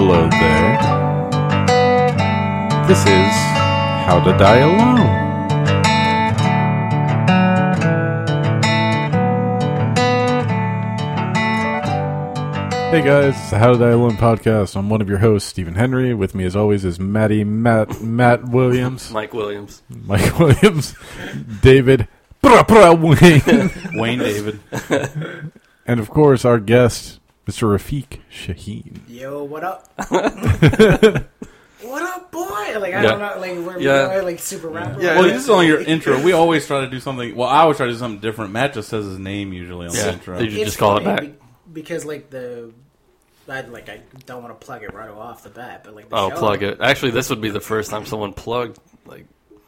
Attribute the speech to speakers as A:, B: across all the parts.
A: Hello there. This is How to Die Alone. Hey guys, it's the How to Die Alone podcast. I'm one of your hosts, Stephen Henry. With me as always is Matt Williams.
B: Mike Williams.
A: David Wayne.
C: Wayne David.
A: And of course our guest, Mr. Rafiq Shaheen.
D: Yo, what up? What up, boy? Like, I
B: Yeah.
D: don't know, like, we're like super rapper.
B: Yeah.
C: Well, this is on your intro. We always try to do something. Well, I always try to do something different. Matt just says his name usually on the
B: Yeah.
C: intro.
B: Did you
D: It's
B: just call it
D: funny
B: back?
D: because, like, I don't want to plug it right off the bat, but, like, the
B: Oh,
D: show,
B: plug it. Actually, this would be the first time someone plugged, like,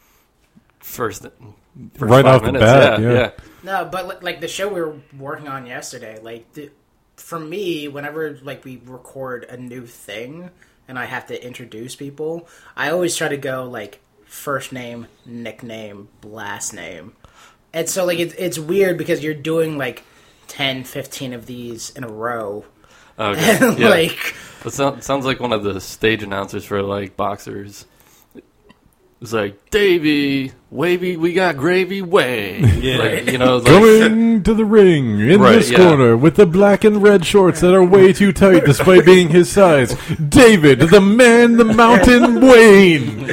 B: first
A: Right
B: 5
A: off the
B: minutes.
A: bat,
B: Yeah.
D: No, but, like, the show we were working on yesterday, like, for me, whenever, like, we record a new thing and I have to introduce people, I always try to go, like, first name, nickname, last name. And so, like, it's weird because you're doing, like, 10, 15 of these in a row.
B: Okay.
D: And,
B: Yeah.
D: like...
B: It sounds like one of the stage announcers for, like, boxers. It's like, Davey, wavy, we got gravy, way.
C: Yeah.
B: Like, you know, like,
A: Coming to the ring in
B: Right,
A: this
B: yeah.
A: corner with the black and red shorts that are way too tight despite being his size. David, the man, the mountain, Wayne.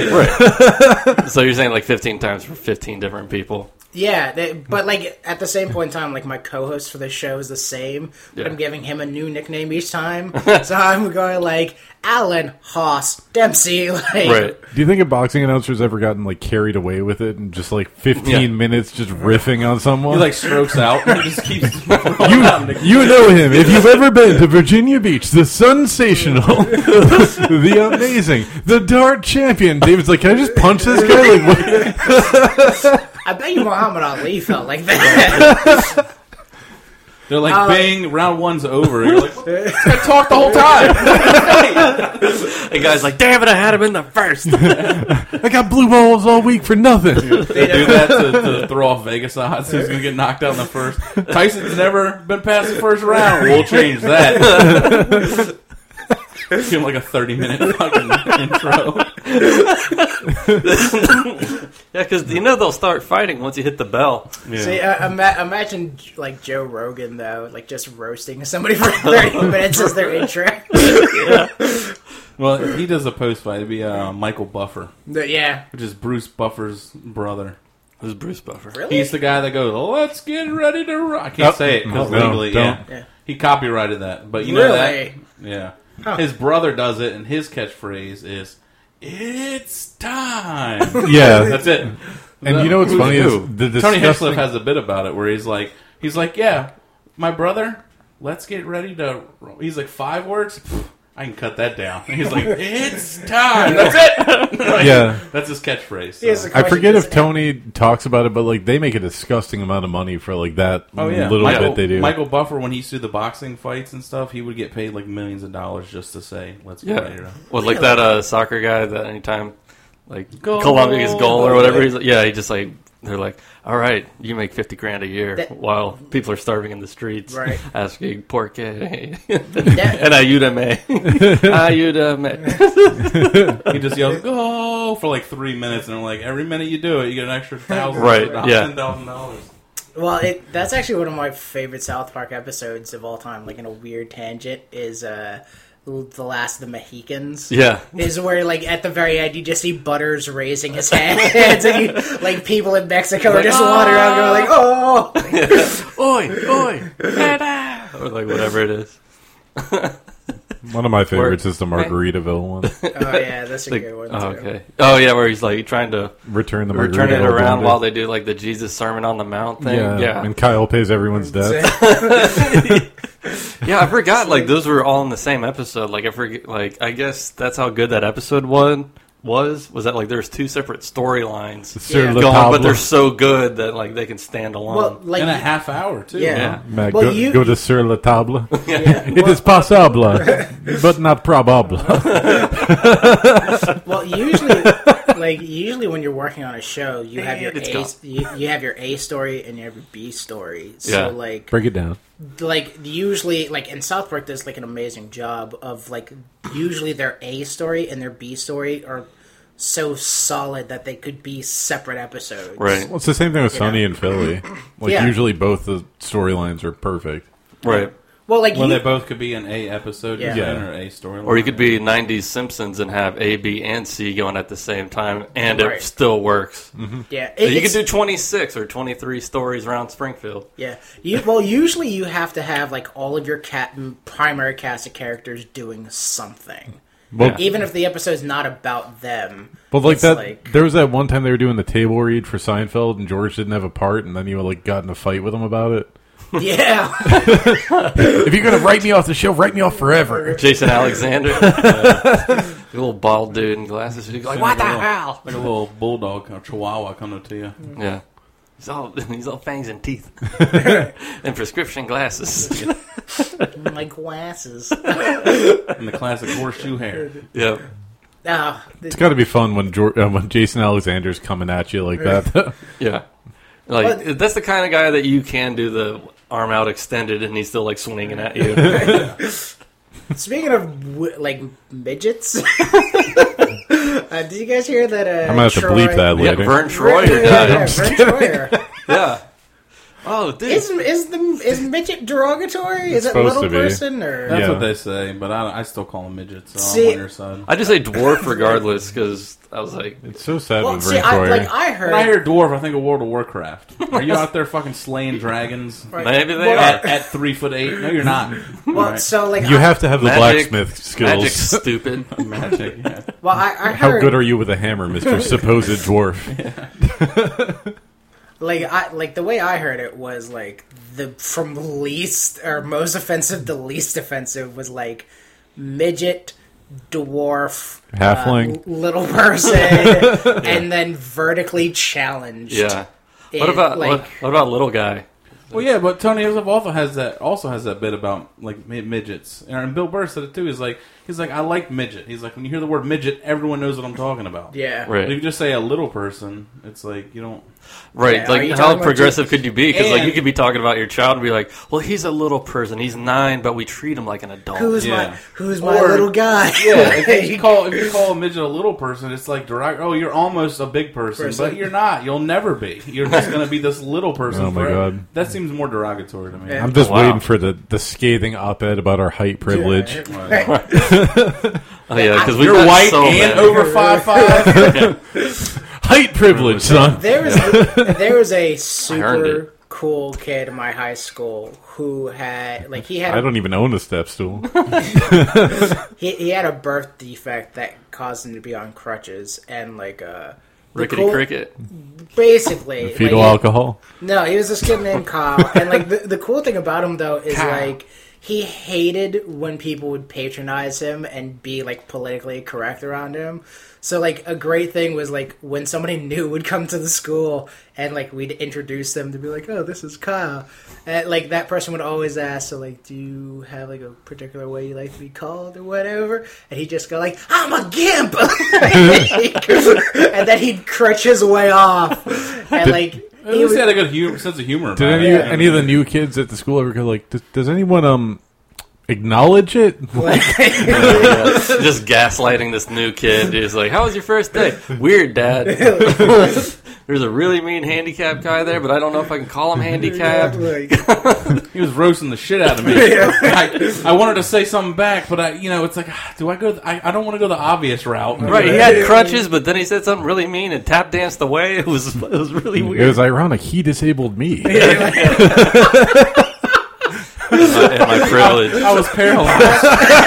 B: so you're saying, like, 15 times for 15 different people.
D: Yeah, but, like, at the same point in time, like, my co-host for this show is the same, but
B: Yeah.
D: I'm giving him a new nickname each time. So I'm going, like, Alan, Haas, Dempsey, like...
B: Right.
A: Do you think a boxing announcer's ever gotten like carried away with it and just like 15 minutes just riffing on
C: He
A: someone?
C: like strokes out and he just keeps.
A: You know him. If you've ever been to Virginia Beach, the sensational, the amazing, the dart champion. David's like, can I just punch this guy? Like, what?
D: I bet you Muhammad Ali felt like that.
C: They're like, bang, round one's over. You're like, this guy talked the whole time.
B: The guy's like, damn it, I had him in the first.
A: I got blue balls all week for nothing.
C: They do that to throw off Vegas odds. Who's going to get knocked out in the first? Tyson's never been past the first round. We'll change that. Give him like a 30-minute fucking intro.
B: Yeah, because, you know, they'll start fighting once you hit the bell.
C: Yeah.
D: See, imagine, like, Joe Rogan, though, like, just roasting somebody for 30 minutes as their intro.
C: Well, he does a post-fight. It'd be Michael Buffer,
D: Yeah.
C: which is Bruce Buffer's brother.
B: Who's Bruce Buffer?
D: Really?
C: He's the guy that goes, let's get ready to rock. I can't say it because
A: no,
C: legally,
A: don't.
D: Yeah.
C: He copyrighted that. But you know
D: Really?
C: that? Yeah.
D: Huh.
C: His brother does it, and his catchphrase is, it's time.
A: Yeah.
C: That's it.
A: And you know what's
C: Who's
A: funny
C: who?
A: is the
C: Tony
A: disgusting...
C: Hinchcliffe has a bit about it where he's like, yeah, my brother, let's get ready to, he's like, 5 words? I can cut that down. And he's like, it's time. That's it. Like,
A: Yeah.
C: That's his catchphrase.
D: He has
C: So.
D: a
A: I forget
D: question,
A: if Tony talks about it, but like they make a disgusting amount of money for like that little bit they do.
C: Michael Buffer, when he used to do the boxing fights and stuff, he would get paid like millions of dollars just to say, let's get ready
B: Yeah.
C: to.
B: Well, like that soccer guy that anytime, like,
C: Goal.
B: Columbia gets goal or whatever, he's like, yeah, he just like, they're like, all right, you make $50,000 a year
D: That-
B: while people are starving in the streets,
D: Right.
B: asking por qué
D: That-
B: and ayúdame, ayúdame.
C: He just yells, go, for like 3 minutes, and I'm like, every minute you do it, you get an extra $1,000.
B: Right, yeah.
C: $10,000.
D: Well, that's actually one of my favorite South Park episodes of all time, like in a weird tangent, is The Last of the Mohicans.
B: Yeah.
D: Is where, like, at the very end, you just see Butters raising his hands, and you, like, people in Mexico are just wandering around going, like, oh!
B: Oi, oi, or like whatever it is.
A: One of my favorites is the Margaritaville one.
D: Oh, yeah, that's a
B: Like,
D: good one,
B: oh,
D: too.
B: okay. Oh, yeah, where he's like trying to
A: Return the
B: turn it
A: Margaritaville
B: around
A: blender.
B: while they do like the Jesus Sermon on the Mount thing. Yeah.
A: And Kyle pays everyone's debt.
B: Yeah, I forgot. Like those were all in the same episode. Like I forget. Like I guess that's how good that episode was. Was that like there's 2 separate storylines
A: Sur
D: Yeah.
A: la
B: going,
A: table.
B: but they're so good that like they can stand alone.
D: Well, like,
C: In a half hour, too.
D: Yeah.
B: Yeah.
A: Matt,
D: Well,
A: go to Sur la table.
D: yeah,
A: It is possible, but not probable.
D: well, usually when you're working on a show, you have your
B: It's
D: A,
B: gone.
D: you have your A story and you have your B story. So,
B: Yeah.
D: like,
A: Break it down.
D: like usually like in South Park does like an amazing job of like usually their A story and their B story are so solid that they could be separate episodes.
B: Right.
A: Well, it's the same thing with Sunny and Philly. Like,
D: Yeah.
A: usually both the storylines are perfect.
B: Right.
D: Well, like
C: Well,
D: you,
C: they both could be an A episode,
D: Yeah.
C: or A storyline.
B: Or you could be 90s Simpsons and have A, B, and C going at the same time, and
D: Right.
B: it still works.
D: yeah,
B: So you
D: it's-
B: could do 26 or 23 stories around Springfield.
D: Yeah. Usually you have to have like all of your primary cast of characters doing something,
A: Well,
D: even if the episode's not about them.
A: But like
D: it's
A: that, there was that one time they were doing the table read for Seinfeld, and George didn't have a part, and then you like got in a fight with him about it.
D: Yeah.
A: If you're gonna write me off the show, write me off forever.
B: Jason Alexander, the little bald dude in glasses. He's like, what the hell?
C: Like a little bulldog or chihuahua coming to you.
B: Yeah. He's all fangs and teeth. And prescription glasses.
D: My glasses.
C: And the classic horseshoe hair.
B: Yep.
A: It's got to be fun when Jason Alexander's coming at you like that.
B: Yeah. Like, that's the kind of guy that you can do the arm out extended and he's still like swinging at you.
D: Speaking of like midgets, did you guys hear that?
A: I'm gonna have to bleep that
B: Yeah,
A: later.
B: Vern Troyer
D: Yeah,
B: died.
D: Vern Troyer.
B: Yeah. Oh, dude.
D: Is midget derogatory? Is it
A: supposed
D: little
A: to be.
D: person or?
C: That's
A: Yeah.
C: what they say, but I still call them midgets, so
D: See-
C: I'm on your side.
B: I just say dwarf regardless because I was like,
A: It's so sad
D: Well,
A: with
D: see,
A: Vern Troyer.
D: I heard.
C: When I hear dwarf, I think of World of Warcraft. Are you out there fucking slaying dragons
B: maybe they
D: Well,
B: are.
C: at 3'8"? No, you're not.
D: well,
C: Alright.
D: so like
A: You have to have the
B: Magic-
A: blacksmith skills.
B: Magic's stupid.
C: Magic. Yeah.
D: Well, I
A: How
D: heard.
A: good are you with a hammer, Mr. Supposed Dwarf?
D: Like the way I heard it was like the from least or most offensive to least offensive was like midget, dwarf,
A: Halfling.
D: little person, and then vertically challenged.
B: Yeah.
D: It,
B: What about
D: like
B: what about little guy?
C: Well, yeah, but Tony Isabella also has that bit about like midgets, and Bill Burr said it too. He's like, I like midget. He's like, when you hear the word midget, everyone knows what I'm talking about.
D: yeah,
B: Right.
C: If you just say a little person, it's like you don't.
B: Right,
D: Yeah, are
B: like
D: you
B: how
D: talking about
B: progressive could you be? Because like
C: And-
B: you could be talking about your child and be like, "Well, he's a little person. He's 9, but we treat him like an adult."
D: Who's
C: Yeah.
D: my
C: Or-
D: little guy?
C: Yeah, if you call a midget a little person, it's like direct. Oh, you're almost a big person, but you're not. You'll never be. You're just going to be this little person.
A: Oh my
C: forever.
A: God.
C: That seems more derogatory to me.
D: Yeah.
A: I'm just
B: Wow.
A: waiting for the scathing op-ed about our height privilege.
B: Oh yeah, because
C: You're white and over 5'5".
A: Height privilege, son.
D: There was a
B: earned
D: super
B: it.
D: cool kid in my high school who had like he had
A: I don't even own a step stool.
D: he had a birth defect that caused him to be on crutches and like the
B: Rickety
D: cool-
B: cricket.
D: basically
A: Fetal
D: like,
A: alcohol.
D: No, he was this kid named Kyle, and like the cool thing about him though is
C: Kyle.
D: like he hated when people would patronize him and be like politically correct around him. So like a great thing was like when somebody new would come to the school and like we'd introduce them to be like, oh, this is Kyle, and like that person would always ask, so like, do you have like a particular way you like to be called or whatever? And he'd just go like, I'm a gimp, and then he'd crutch his way off, and like.
C: At least he had a good sense of humor.
A: Did
C: about
A: any of the new kids at the school ever go like, does anyone acknowledge it?
B: Yeah, just gaslighting this new kid. He's like, "How was your first day?" Weird, Dad. There's a really mean handicapped guy there, but I don't know if I can call him handicapped.
C: He was roasting the shit out of me. I wanted to say something back, but it's like, do I go? I don't want to go the obvious route.
B: Right, he had crutches, but then he said something really mean and tap danced away. It was really
A: It
B: weird.
A: was ironic. He disabled me.
B: And my privilege.
C: I was paralyzed.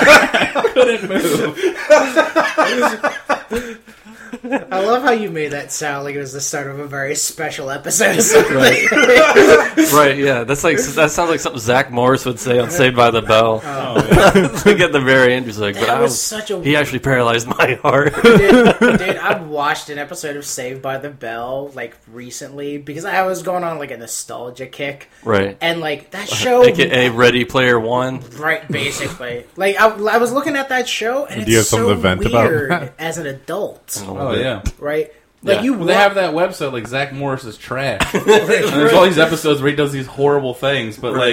C: Couldn't move.
D: I love how you made that sound like it was the start of a very special episode of something.
B: Right, yeah. That sounds like something Zach Morris would say on Saved by the Bell. Like at the very end, he's like,
D: That
B: "But
D: was such a
B: he actually paralyzed my heart."
D: dude, I watched an episode of Saved by the Bell like recently because I was going on like a nostalgia kick,
B: Right.
D: and like that show,
B: AKA Ready Player One.
D: right? Basically, like I was looking at that show, and
A: Do you have
D: it's so
A: something to vent about
D: weird
A: that?
D: as an adult,
C: Oh yeah.
D: right? Like
B: Yeah.
D: you,
C: Well, they have that website like Zach Morris is trash. And there's all these episodes where he does these horrible things, but
B: Right.
C: like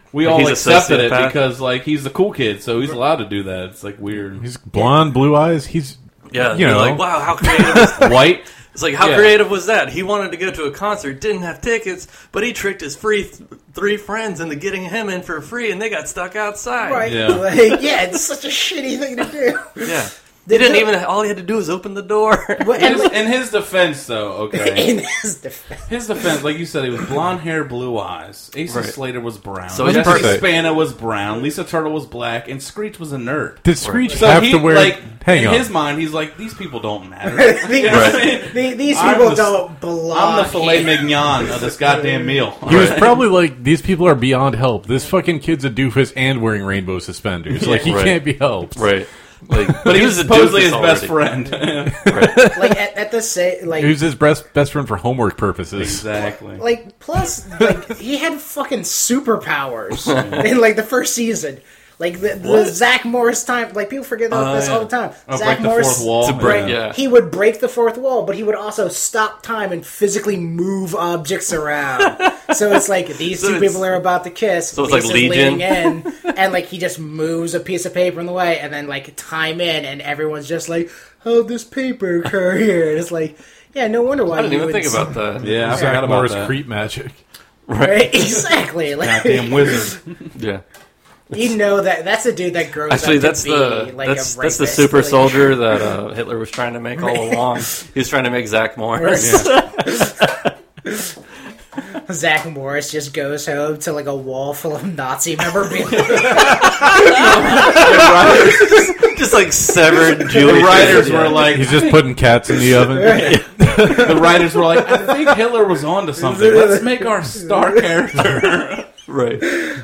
C: we
B: Like,
C: all
B: he's a
C: accepted it
B: sociopath?
C: because like he's the cool kid, so he's allowed to do that. It's like weird.
A: He's blonde, blue eyes. He's
B: Yeah,
A: you
B: you're
A: know.
B: like, wow, how creative is
C: White.
B: It's like, how
C: Yeah.
B: creative was that? He wanted to go to a concert, didn't have tickets, but he tricked his three friends into getting him in for free, and they got stuck outside.
D: Right?
C: Yeah.
D: Like, yeah, it's such a shitty thing to do.
B: Yeah. He didn't even, all he had to do was open the door.
D: But, and,
C: In his defense, though, okay.
D: in his defense,
C: His defense, like you said, he was blonde hair, blue eyes. Asa
B: Right.
C: Slater was brown.
B: So he's
C: Jesse
B: perfect.
C: Spana was brown. Lisa Turtle was black, and Screech was a nerd.
A: Did Screech
C: So
A: have
C: he,
A: to wear?
C: like,
A: hang
C: in
A: on.
C: his mind, he's like, these people don't matter.
D: these,
C: You know what I mean?
D: these
C: I'm
D: people
C: the-
D: don't belong.
C: I'm the filet mignon of this goddamn meal.
A: He was probably like, these people are beyond help. This fucking kid's a doofus and wearing rainbow suspenders. Like, he
B: Right.
A: can't be helped.
B: Right. Like,
C: But he was
B: a
C: supposedly
B: doofus
C: his best
B: already.
C: friend.
D: Like at the say, like
A: He was his best friend for homework purposes.
C: Exactly.
D: Like, plus, like, he had fucking superpowers in, like, the first season. Like, the Zach Morris time, like, people forget about this all the time. Zach
C: break the
D: Morris,
C: fourth wall.
B: To break,
C: Yeah.
B: yeah.
D: he would break the fourth wall, but he would also stop time and physically move objects around. So it's like, these
B: So
D: two
B: it's-
D: people are about to kiss.
B: so it's like
D: Lisa's
B: Legion.
D: leaning in, and, like, he just moves a piece of paper in the way, and then, like, time in, and everyone's just like, how'd this paper occur here? And it's like, yeah, no wonder why
B: I didn't
D: you
B: even
D: would
B: think about that.
C: Yeah, I
A: Zach
C: forgot about
A: Morris
C: that.
A: creep magic.
D: Right, exactly. Like,
C: Goddamn wizard.
B: Yeah.
D: you know that's a dude that grows
B: Actually,
D: up
B: that's
D: to be
B: the
D: like
B: that's
D: a
B: the
D: rapist,
B: super
D: like-
B: soldier that Hitler was trying to make all along. He was trying to make Zach Morris.
D: Zach Morris just goes home to like a wall full of Nazi memorabilia.
B: Just like severed Jewish.
C: The writers
B: Yeah.
C: were like,
A: He's just putting cats in the oven.
C: the writers were like, I think Hitler was onto something. Let's make our star character.
B: right.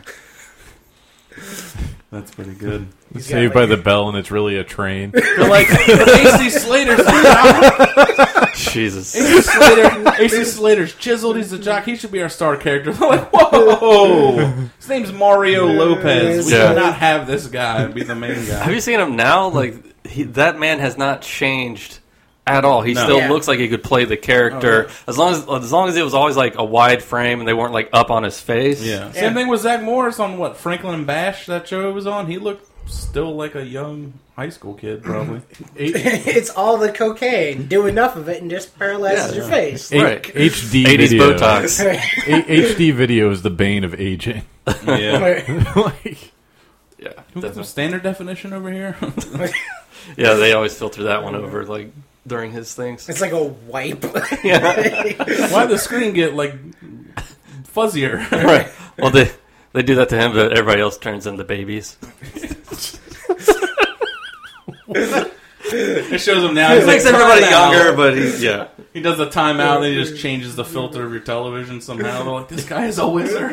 C: That's pretty good.
A: Saved by the Bell, and it's really a train.
C: They're like, AC Slater's
B: Jesus.
C: AC Slater's chiseled. He's a jock. He should be our star character. They're like, whoa! His name's Mario Lopez. We
B: Yeah.
C: should not have this guy be the main
B: Have
C: guy.
B: you seen him now? Like that man has not changed at all. He
C: No.
B: still
D: Yeah.
B: looks like he could play the character as long as it was always like a wide frame and they weren't like up on his face.
C: Yeah. Same thing with Zach Morris on what Franklin and Bash, that show he was on. He looked still like a young high school kid, probably.
D: It's all the cocaine. Do enough of it and just paralyzes
B: Yeah.
D: your face.
B: Right.
A: HD
B: 80s
A: video.
B: Botox.
A: HD video is the bane of aging.
C: Yeah.
A: Like,
B: Yeah,
C: Some
B: definitely.
C: standard definition over here.
B: Yeah, they always filter that one over like during his things.
D: It's like a wipe.
C: Why'd the screen get like fuzzier?
B: Right. Well, they do that to him, but everybody else turns into babies.
C: It shows him now.
B: It
C: He's
B: makes
C: like,
B: everybody
C: "Timeout."
B: younger, but yeah.
C: He does the timeout, and he just changes the filter of your television somehow. They're like, "This guy is a wizard."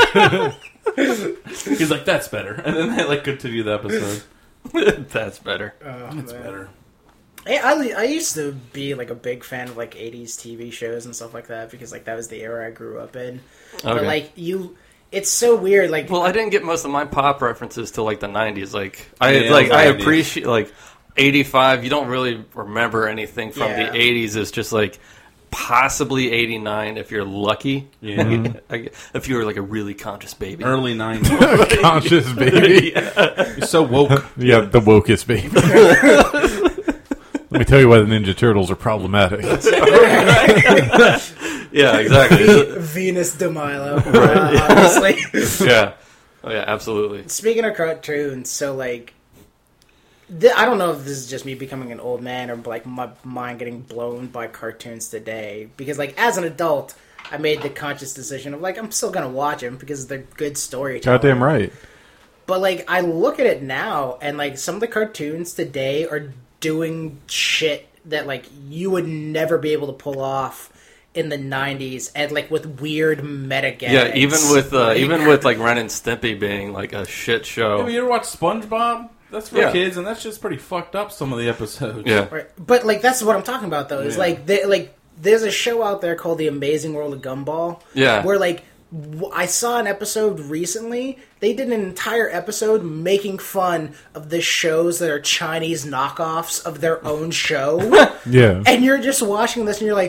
C: He's like, "That's better," and then they like continue the episode.
B: That's better.
C: That's better.
D: Hey, I used to be like a big fan of like 80s TV shows and stuff like that because like that was the era I grew up in. But
B: Okay.
D: like it's so weird. Like
B: Well, I didn't get most of my pop references till like the 90s. Like I
C: Yeah,
B: like I
C: 90s.
B: appreciate like 85. You don't really remember anything from
D: Yeah.
B: the 80s. It's just like possibly 89 if you're lucky.
C: Yeah.
B: If you were like a really conscious baby.
C: Early '90s.
A: conscious baby.
C: You're so woke.
A: Yeah, the wokest baby. Let me tell you why the Ninja Turtles are problematic.
B: Yeah, exactly.
D: Venus de Milo, honestly.
B: Yeah. Oh yeah, absolutely.
D: Speaking of cartoons, so like, I don't know if this is just me becoming an old man or like my mind getting blown by cartoons today. Because like as an adult, I made the conscious decision of like I'm still gonna watch them because they're good storytelling.
A: Goddamn right.
D: But like I look at it now, and like some of the cartoons today are doing shit that like you would never be able to pull off in the 90s, and like with weird meta gags.
B: Yeah, even with like Ren and Stimpy being like a shit show.
C: Have you ever watched SpongeBob? That's for
B: Yeah.
C: kids, and that's just pretty fucked up. Some of the episodes.
B: Yeah.
D: Right. But like that's what I'm talking about though. Is
C: Yeah.
D: like there's a show out there called The Amazing World of Gumball.
B: Yeah.
D: Where like I saw an episode recently. They did an entire episode making fun of the shows that are Chinese knockoffs of their own show.
A: Yeah.
D: And you're just watching this and you're like,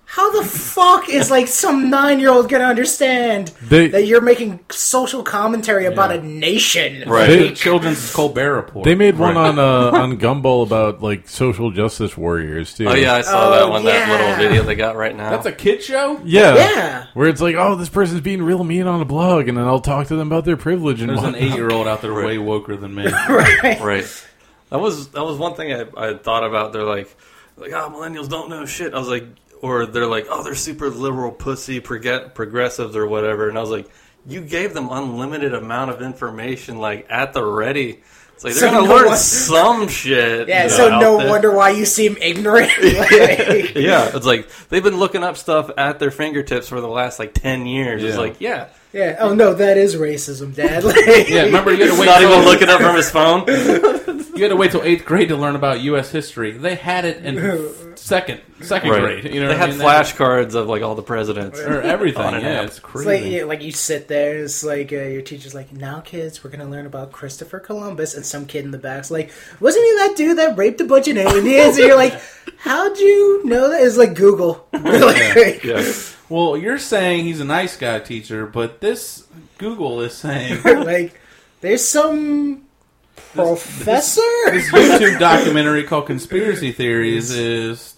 D: how the fuck is like some 9-year-old gonna understand that you're making social commentary about a nation?
B: Right.
C: The children's Colbert Report.
A: They made one on Gumball about like social justice warriors too.
B: Oh yeah, I saw that one. That
D: yeah.
B: little video they got right now.
C: That's a kid show?
A: Yeah. Where it's like, oh, this person's being real mean on a blog, and then I'll talk to them about their privilege and
C: There's an
A: whatnot.
C: 8-year-old out there way woker than me.
B: Right. That was one thing I thought about. They're like, oh, millennials don't know shit. I was like, or they're like, oh, they're super liberal, pussy, progressives or whatever. And I was like, you gave them unlimited amount of information, like at the ready. It's like they're gonna learn some shit.
D: Yeah, so no wonder why you seem ignorant. Like,
B: yeah, it's like they've been looking up stuff at their fingertips for the last like 10 years.
C: Yeah.
B: It's like, yeah.
D: oh no, that is racism, Dad.
C: Yeah, remember you had to wait
B: Not
C: till,
B: even looking up from his phone.
C: you had to wait till 8th grade to learn about U.S. history. They had it in second grade. You know,
B: they had flashcards of like all the presidents
C: or everything.
B: On and
C: Yeah,
B: out.
C: it's
D: It's
C: crazy.
D: like you sit there, it's like your teacher's like, now kids, we're going to learn about Christopher Columbus, and some kid in the back's like, wasn't he that dude that raped a bunch of Indians? And you're like, how'd you know that? It's like Google.
B: Yeah.
C: Well, you're saying he's a nice guy, teacher, but this Google is saying
D: like, there's some professor?
C: this YouTube documentary called Conspiracy Theories is...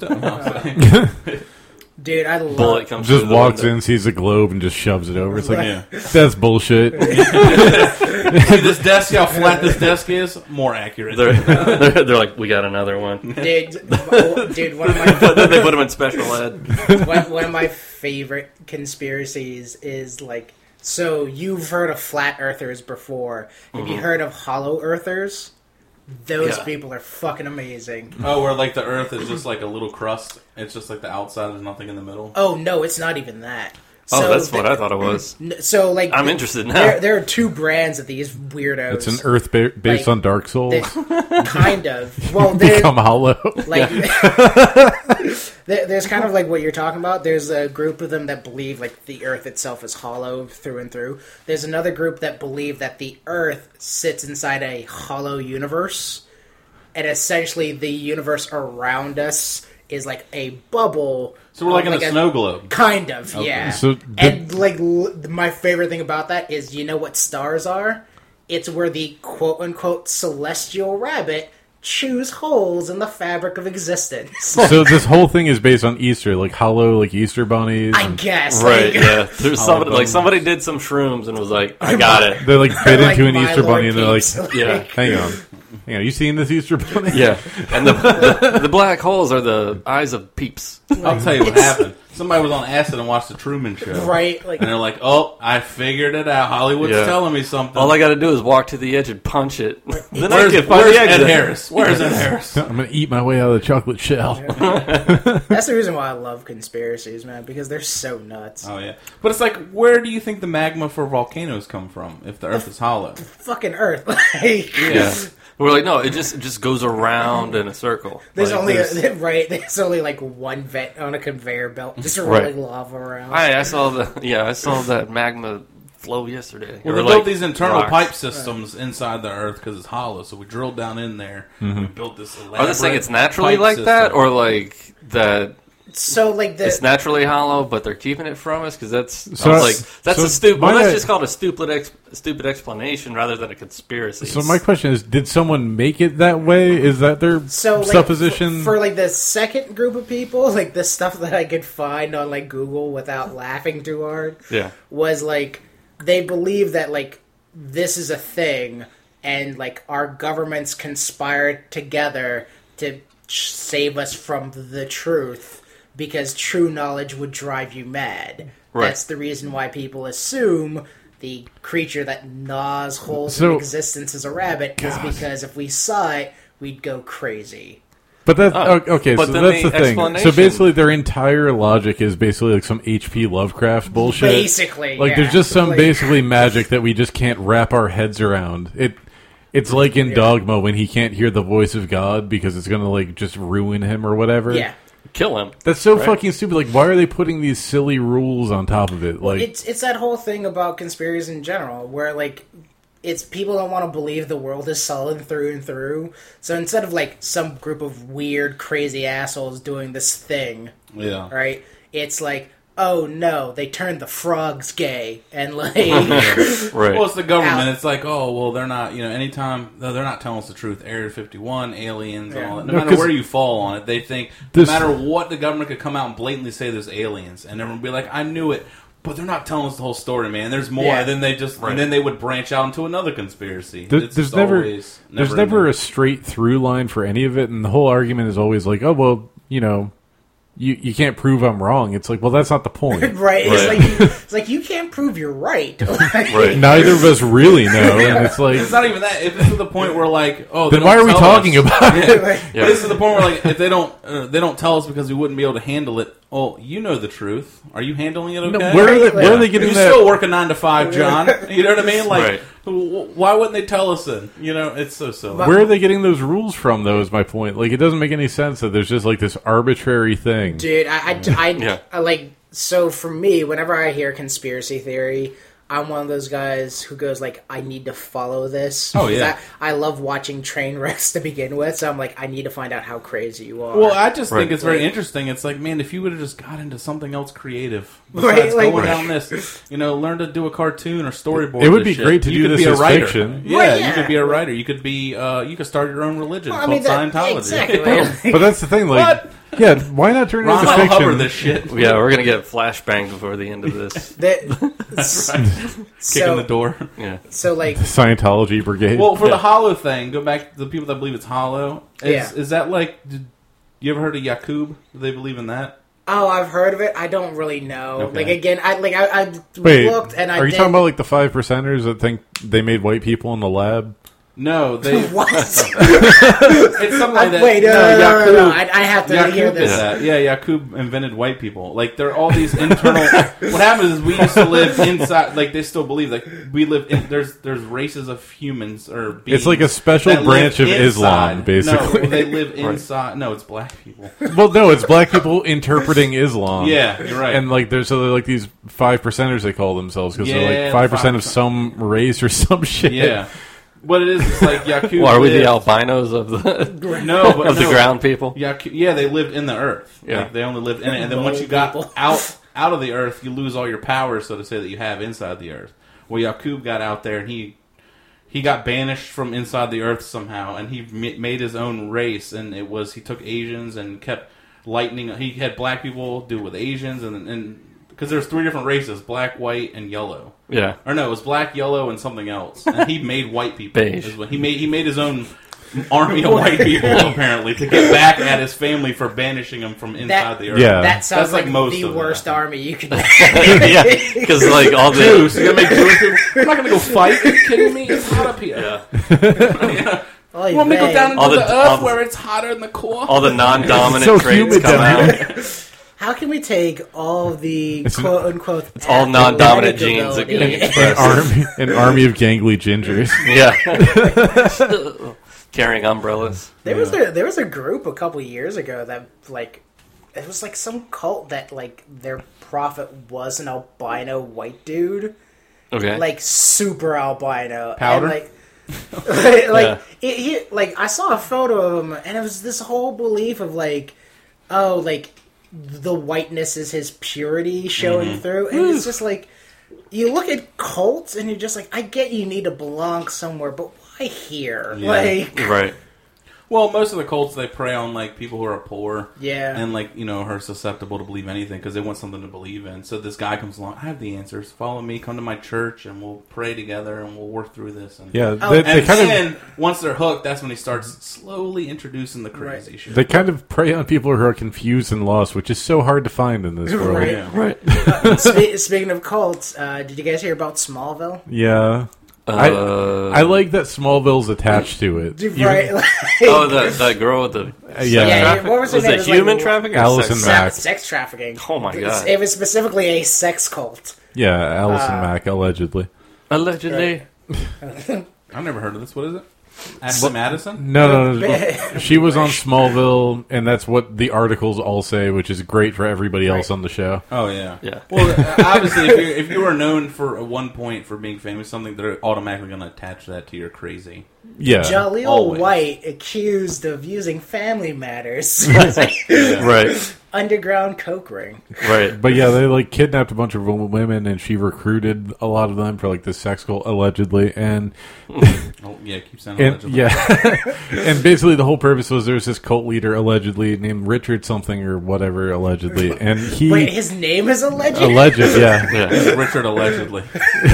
D: Dude, I love
B: Bullet comes
A: Just
B: through the
A: walks
B: window.
A: in, sees a globe, and just shoves it over. It's like,
C: Yeah.
A: that's bullshit.
C: See this desk, how flat this desk is? More accurate.
B: They're like, we got another one.
D: Dude, one of my
B: But then they put them in special ed.
D: one of my favorite conspiracies is like, so you've heard of flat earthers before. Have you heard of hollow earthers? Those
B: Yeah.
D: people are fucking amazing.
C: Oh, where like the Earth is just like a little crust. It's just like the outside. There's nothing in the middle.
D: Oh no, it's not even that.
B: Oh, that's what I thought it was.
D: So like,
B: I'm interested now.
D: There are two brands of these weirdos.
A: It's an Earth based
D: Like,
A: on Dark Souls.
D: kind of. Well, they're
A: Become hollow.
D: like there's kind of like what you're talking about. There's a group of them that believe like the earth itself is hollow through and through. There's another group that believe that the earth sits inside a hollow universe, and essentially the universe around us is like a bubble.
C: So we're like in a snow globe.
D: Kind of, yeah.
A: So
D: and like my favorite thing about that is, you know what stars are? It's where the quote-unquote celestial rabbit chews holes in the fabric of existence.
A: So this whole thing is based on Easter, like hollow, like Easter bunnies.
D: I
A: and
D: guess.
B: Right,
D: like,
B: yeah. There's somebody did some shrooms and was like, I got it.
A: They like bit
D: like
A: into an
D: my
A: Easter
D: Lord
A: bunny, and they're like,
D: Peeps.
B: Yeah.
A: "Hang on, you seen this Easter bunny?"
B: Yeah. And the black holes are the eyes of peeps.
C: I'll tell you what happened. Somebody was on acid and watched the Truman Show.
D: Right, like
C: And they're like, oh, I figured it out. Hollywood's
B: Yeah.
C: telling me something.
B: All I got to do is walk to the edge and punch it. Then I
C: Where's
B: can find
C: Ed
B: the exit.
C: Harris? Where's Ed Harris?
A: I'm gonna eat my way out of the chocolate shell.
D: that's the reason why I love conspiracies, man, because they're so nuts.
C: Oh, yeah. But it's like, where do you think the magma for volcanoes come from if the Earth is hollow?
D: Fucking Earth. Like,
B: Yeah. We're like, no, it just goes around in a circle.
D: there's
B: Like,
D: only
B: there's-
D: there's only like one vent on a conveyor belt just
B: Right.
D: rolling lava around.
B: I saw that magma flow yesterday.
C: Well,
B: Or
C: they
B: like
C: built these internal
B: rocks.
C: pipe systems inside the Earth because it's hollow. So we drilled down in there. We built this elaborate
B: Are they saying it's naturally
C: pipe
B: like that,
C: system.
B: or like that
D: So like
B: it's naturally hollow, but they're keeping it from us? Because that's
A: So
B: I was like that's
A: so
B: a stupid.
A: my-
B: Well, let's just call it a stupid explanation rather than a conspiracy.
A: So my question is, did someone make it that way? Is that their
D: So, like,
A: supposition?
D: for like the second group of people, like the stuff that I could find on like Google without laughing too hard,
B: yeah,
D: was like they believe that like this is a thing, and like our governments conspired together to save us from the truth because true knowledge would drive you mad.
B: Right.
D: That's the reason why people assume the creature that gnaws holes
A: So-
D: in existence is a rabbit is because if we saw it, we'd go crazy.
A: But that's
B: Oh,
A: okay.
B: but
A: So
B: then
A: that's
B: the
A: the thing.
B: explanation-
A: So basically, their entire logic is basically like some H.P. Lovecraft bullshit.
D: Basically,
A: like
D: yeah.
A: there's just some
D: Like-
A: basically magic that we just can't wrap our heads around. It's like in Dogma when he can't hear the voice of God because it's gonna like just ruin him or whatever.
D: Yeah.
B: kill him.
A: That's so
B: Right.
A: fucking stupid. Like, why are they putting these silly rules on top of it? Like,
D: It's that whole thing about conspiracies in general, where like it's people don't want to believe the world is solid through and through. So instead of like some group of weird, crazy assholes doing this thing,
C: Yeah.
D: right? it's like, oh no, they turned the frogs gay, and like,
B: Right.
C: Well, it's the government.
D: Out.
C: It's like, oh, well, they're not, anytime, they're not telling us the truth. Area 51, aliens,
D: Yeah.
C: all that. No
A: No,
C: matter
A: 'cause
C: where you fall on it, they think,
A: this-
C: no matter what, the government could come out and blatantly say there's aliens. And everyone would be like, I knew it. But they're not telling us the whole story, man. There's more.
D: Yeah.
C: And then they just,
B: Right.
C: and then they would branch out into another conspiracy.
A: There-
C: It's
A: there's
C: just
A: never
C: always,
A: there's never
C: ending.
A: a straight through line for any of it, and the whole argument is always like, oh well, you can't prove I'm wrong. It's like, well, that's not the point.
D: right?
B: Right.
D: It's like you can't prove you're right. Like,
B: Right.
A: Neither of us really know, and it's like,
C: It's not even that. If it's to the point where, like, oh, they
A: then why
C: don't
A: are we
C: tell
A: talking
C: us.
A: about it?
D: like,
B: Yeah.
C: This is the point where, like, if they don't tell us because we wouldn't be able to handle it. Oh, you know the truth. Are you handling it okay?
A: Where are they getting
C: You
A: that?
C: still work a 9 to 5, John. You know what I mean? Like,
B: Right.
C: why wouldn't they tell us then? It's so silly.
D: But-
A: Where are they getting those rules from, though, is my point. Like, it doesn't make any sense that there's just, like, this arbitrary thing.
D: dude,
B: Yeah.
D: I like. So for me, whenever I hear conspiracy theory, I'm one of those guys who goes like, I need to follow this.
C: Oh, yeah.
D: I love watching train wrecks to begin with, so I'm like, I need to find out how crazy you are.
C: Well, I just
B: Right.
C: think it's very
D: Like-
C: interesting. It's like, man, if you would have just got into something else creative,
D: Right,
C: besides
D: like-
C: going down this, learn to do a cartoon or storyboard.
A: It would
C: this
A: be
C: shit.
A: great to
C: You
A: do
C: could
A: this
C: be a
A: as
C: writer.
A: fiction.
C: Yeah,
D: Right,
C: you
D: yeah.
C: could be a writer. You could be, you could start your own religion
D: Well, I
C: called
D: mean, that,
C: Scientology.
D: exactly.
A: But that's the thing, like,
C: What?
A: yeah, why not turn it
C: Ron
A: into
C: Hubbard,
A: fiction?
C: this shit.
B: Yeah, we're gonna get flashbanged before the end of this.
C: That's right. Kicking the door.
B: Yeah.
D: So like,
A: Scientology brigade.
C: Well, for
B: Yeah.
C: the Hollow thing, go back to the people that believe it's hollow.
D: Yeah.
C: Is that like? You ever heard of Yakub? Do they believe in that?
D: oh, I've heard of it. I don't really know.
C: Okay.
D: Like again, I
A: Wait,
D: looked and I
A: are you
D: did-
A: talking about, like, the 5%ers that think they made white people in the lab?
C: No, they.
D: what?
C: It's something like that.
D: Wait, no,
C: Yakub-
D: no. I have to hear
C: Yakub did
D: this.
C: that. Yeah, Yakub invented white people. Like, there are all these internal. What happens is we used to live inside. Like, they still believe like we live. There's races of humans or beings.
A: It's like a special
C: that
A: branch
C: live
A: of
C: inside.
A: Islam, basically.
C: No, they live inside. No, it's black people.
A: Well, no, it's black people interpreting Islam.
C: Yeah, you're right.
A: And, like, they're like these 5%ers they call themselves, because
C: Yeah,
A: they're, like, 5% of
C: 5%.
A: some race or some shit.
C: Yeah. What it is, it's like Yakub.
B: Well, are we the
C: lived-
B: albinos of the
C: No, but
B: of the
C: no.
B: ground people?
C: Yeah, they lived in the earth.
B: Yeah.
C: Like, they only lived in it, and then once you got out of the earth, you lose all your powers, so to say, that you have inside the earth. Well, Yakub got out there, and he got banished from inside the earth somehow, and he made his own race, and he took Asians and kept lightening. He had black people do with Asians, and because there's 3 different races: black, white, and yellow.
B: Yeah.
C: Or no, it was black, yellow, and something else. And he made white people.
B: Beige.
C: Is what- He made his own army of white people, apparently, to get back at his family for banishing him from inside the earth.
A: Yeah.
D: That sounds
C: That's like
D: like
C: most
D: the
C: of it,
D: worst
C: I think.
D: army you could.
B: Yeah, because like all the
C: Jews, you're gonna make Jewish people. I'm not gonna go fight. Are you kidding me? It's hot up here.
B: yeah,
D: Oy
C: You want me to go
D: vey.
C: down into
B: All
C: the,
B: the- all
C: earth
B: the-
C: where it's hotter in the core?
B: all the non-dominant
A: so
B: traits
A: humid
B: come
A: down
B: out.
D: How can we take all the quote unquote? It's
B: all non-dominant genes that get expressed.
A: An army of gangly gingers.
B: Yeah, carrying umbrellas.
D: There was a group a couple years ago that like it was like some cult that like their prophet was an albino white dude,
B: Okay,
D: like super albino.
C: Powder?
D: And, like I saw a photo of him, and it was this whole belief of like, oh, like the whiteness is his purity showing through, and it's just like you look at cults, and you're just like, I get you need to belong somewhere, but why here?
C: Yeah.
D: Like,
B: right.
C: Well, most of the cults, they prey on like people who are poor,
D: yeah,
C: and like are susceptible to believe anything because they want something to believe in. So this guy comes along, I have the answers. Follow me, come to my church, and we'll pray together, and we'll work through this. And
A: Yeah,
D: Oh,
A: they
C: and
A: kind of
C: then once they're hooked, that's when he starts slowly introducing the crazy shit.
A: they kind of prey on people who are confused and lost, which is so hard to find in this world.
D: Right.
C: Yeah.
B: Right.
D: Speaking of cults, did you guys hear about Smallville?
A: Yeah. I like that Smallville's attached to it. Even-
D: Right? Like,
B: Oh, that girl with the
A: yeah.
D: yeah, what was her
B: was
D: name?
B: it
D: It was like-
B: human trafficking? or
A: Allison
B: sex
A: Mack.
D: sex trafficking.
B: Oh my god!
D: It was specifically a sex cult.
A: Yeah, Allison Mack, allegedly.
B: Allegedly.
C: I've never heard of this. What is it? Ashley Madison?
A: No. She was on Smallville, and that's what the articles all say, which is great for everybody else on the show.
C: Oh yeah,
B: Yeah.
C: Well, obviously, if you are known for at one point for being famous, something they're automatically going to attach that to your crazy.
A: Yeah.
D: Jaleel
C: always.
D: White accused of using Family Matters.
B: Right.
D: underground coke ring.
B: Right.
A: But yeah, they like kidnapped a bunch of women, and she recruited a lot of them for like this sex cult allegedly, and
C: Oh yeah, keep saying allegedly.
A: yeah, and basically the whole purpose was there was this cult leader allegedly named Richard something or whatever allegedly, and he
D: Wait, his name is alleged?
A: alleged, yeah.
B: Yeah.
C: Richard allegedly.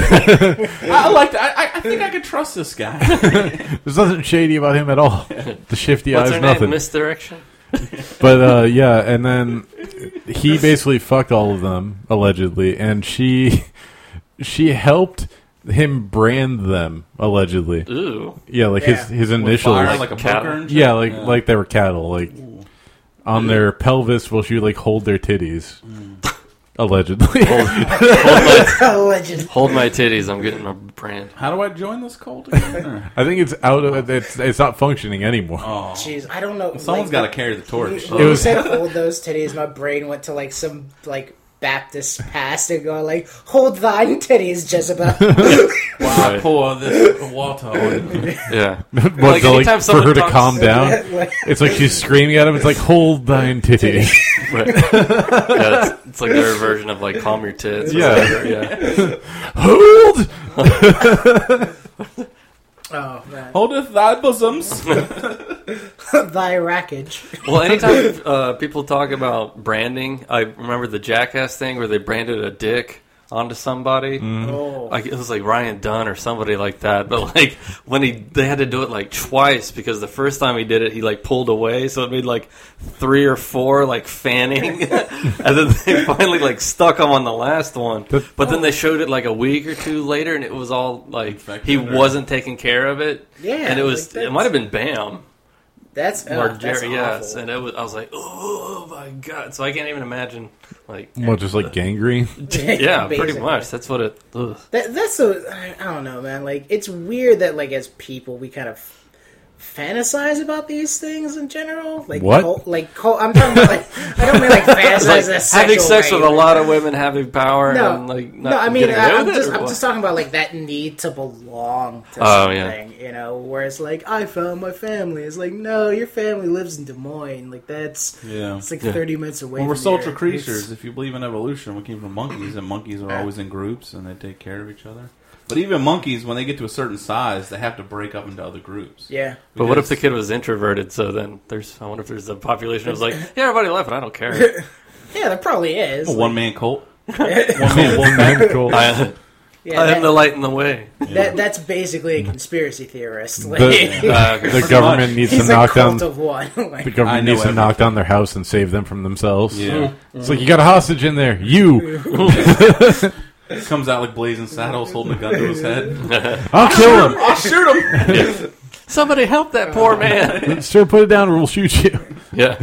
C: I think I could trust this guy.
A: There's nothing shady about him at all. The shifty
B: What's
A: eyes,
B: her
A: nothing.
B: name? Misdirection.
A: But yeah, and then he basically fucked all of them allegedly, and she helped him brand them allegedly.
B: Ooh.
A: Yeah, like
D: Yeah.
A: his
C: With
A: initials.
C: fire, like a
B: Cattle.
C: poker and shit?
A: Yeah, like they were cattle. Like on their pelvis, will she would like hold their titties? Allegedly.
D: Alleged.
B: Hold my titties. I'm getting my brand.
C: How do I join this cult again?
A: I think it's out of it's not functioning anymore.
C: Oh,
D: Jeez, I don't know.
C: someone's
D: like,
C: got to carry the torch.
D: When
A: It
D: you
A: was-
D: said hold those titties, my brain went to like some like Baptist pastor going like, hold thine titties, Jezebel.
C: Wow,
B: Right.
C: pour this water on.
B: Yeah.
A: What,
B: Like,
A: to,
B: anytime
A: for her
B: someone
A: to
B: talks-
A: calm down?
D: Like,
A: It's like she's screaming at him. It's like hold thine titty.
B: Right. Yeah, it's like their version of like calm your tits. or
A: Yeah.
B: whatever, yeah.
A: Hold.
D: oh man,
C: Holdeth thy bosoms.
D: thy rackage.
B: Well, anytime people talk about branding, I remember the Jackass thing where they branded a dick onto somebody.
D: Oh,
B: Like, it was like Ryan Dunn or somebody like that. But like when they had to do it like twice because the first time he did it, he like pulled away, so it made like 3 or 4 like fanning, and then they finally like stuck him on the last one. But then they showed it like a week or 2 later, and it was all like
C: Infected
B: he
C: or-
B: wasn't taking care of it.
D: Yeah,
B: and it was
D: like
B: it might have been Bam.
D: that's
B: Or
D: that's
B: Jerry, yes,
D: awful.
B: and I was like, oh my god! So I can't even imagine, like,
A: What, just like gangrene?
B: yeah, pretty
D: Basically.
B: much. That's what it. Ugh.
D: That's so I don't know, man. Like it's weird that like as people we kind of fantasize about these things in general. Like
A: What?
D: I'm talking about like I don't mean like fantasize
B: Like
D: as
B: having
D: sexual
B: sex with a
D: rape.
B: lot of women, having power,
D: No,
B: and like not
D: no. I mean,
B: getting away
D: I'm
B: with it,
D: just
B: or
D: I'm
B: what?
D: just talking about like that need to belong to
B: Oh, yeah.
D: something. You know, where it's like I found my family. It's like no, your family lives in Des Moines. Like that's
C: Yeah.
D: it's like
B: Yeah.
D: 30 minutes away.
C: Well, we're
D: from
C: social
D: here.
C: creatures.
D: It's-
C: If you believe in evolution, we came from monkeys, and monkeys are always in groups, and they take care of each other. But even monkeys, when they get to a certain size, they have to break up into other groups.
D: Yeah.
B: But what if
C: Because-
B: the kid was introverted? So then I wonder if there's a population that was like, yeah, everybody left, and I don't care.
D: Yeah, there probably is.
C: a one-man cult?
A: One man cool.
B: I
D: Yeah,
B: am
D: that-
B: the light in the way.
D: that's basically a conspiracy theorist. Like,
A: The
C: Pretty
A: government
C: much.
A: needs
D: he's
A: to
D: a
A: knock
D: cult
A: down.
D: of one.
A: The
D: Like,
C: I
A: government
C: know
A: needs to knock
C: everything.
A: down their house and save them from themselves.
C: Yeah.
A: It's like you got a hostage in there. You,
C: Comes out like Blazing Saddles, holding a gun to his head.
A: I'll kill him.
C: I'll shoot him!
B: Somebody help that poor man.
A: Sir, put it down or we'll shoot you.
B: Yeah.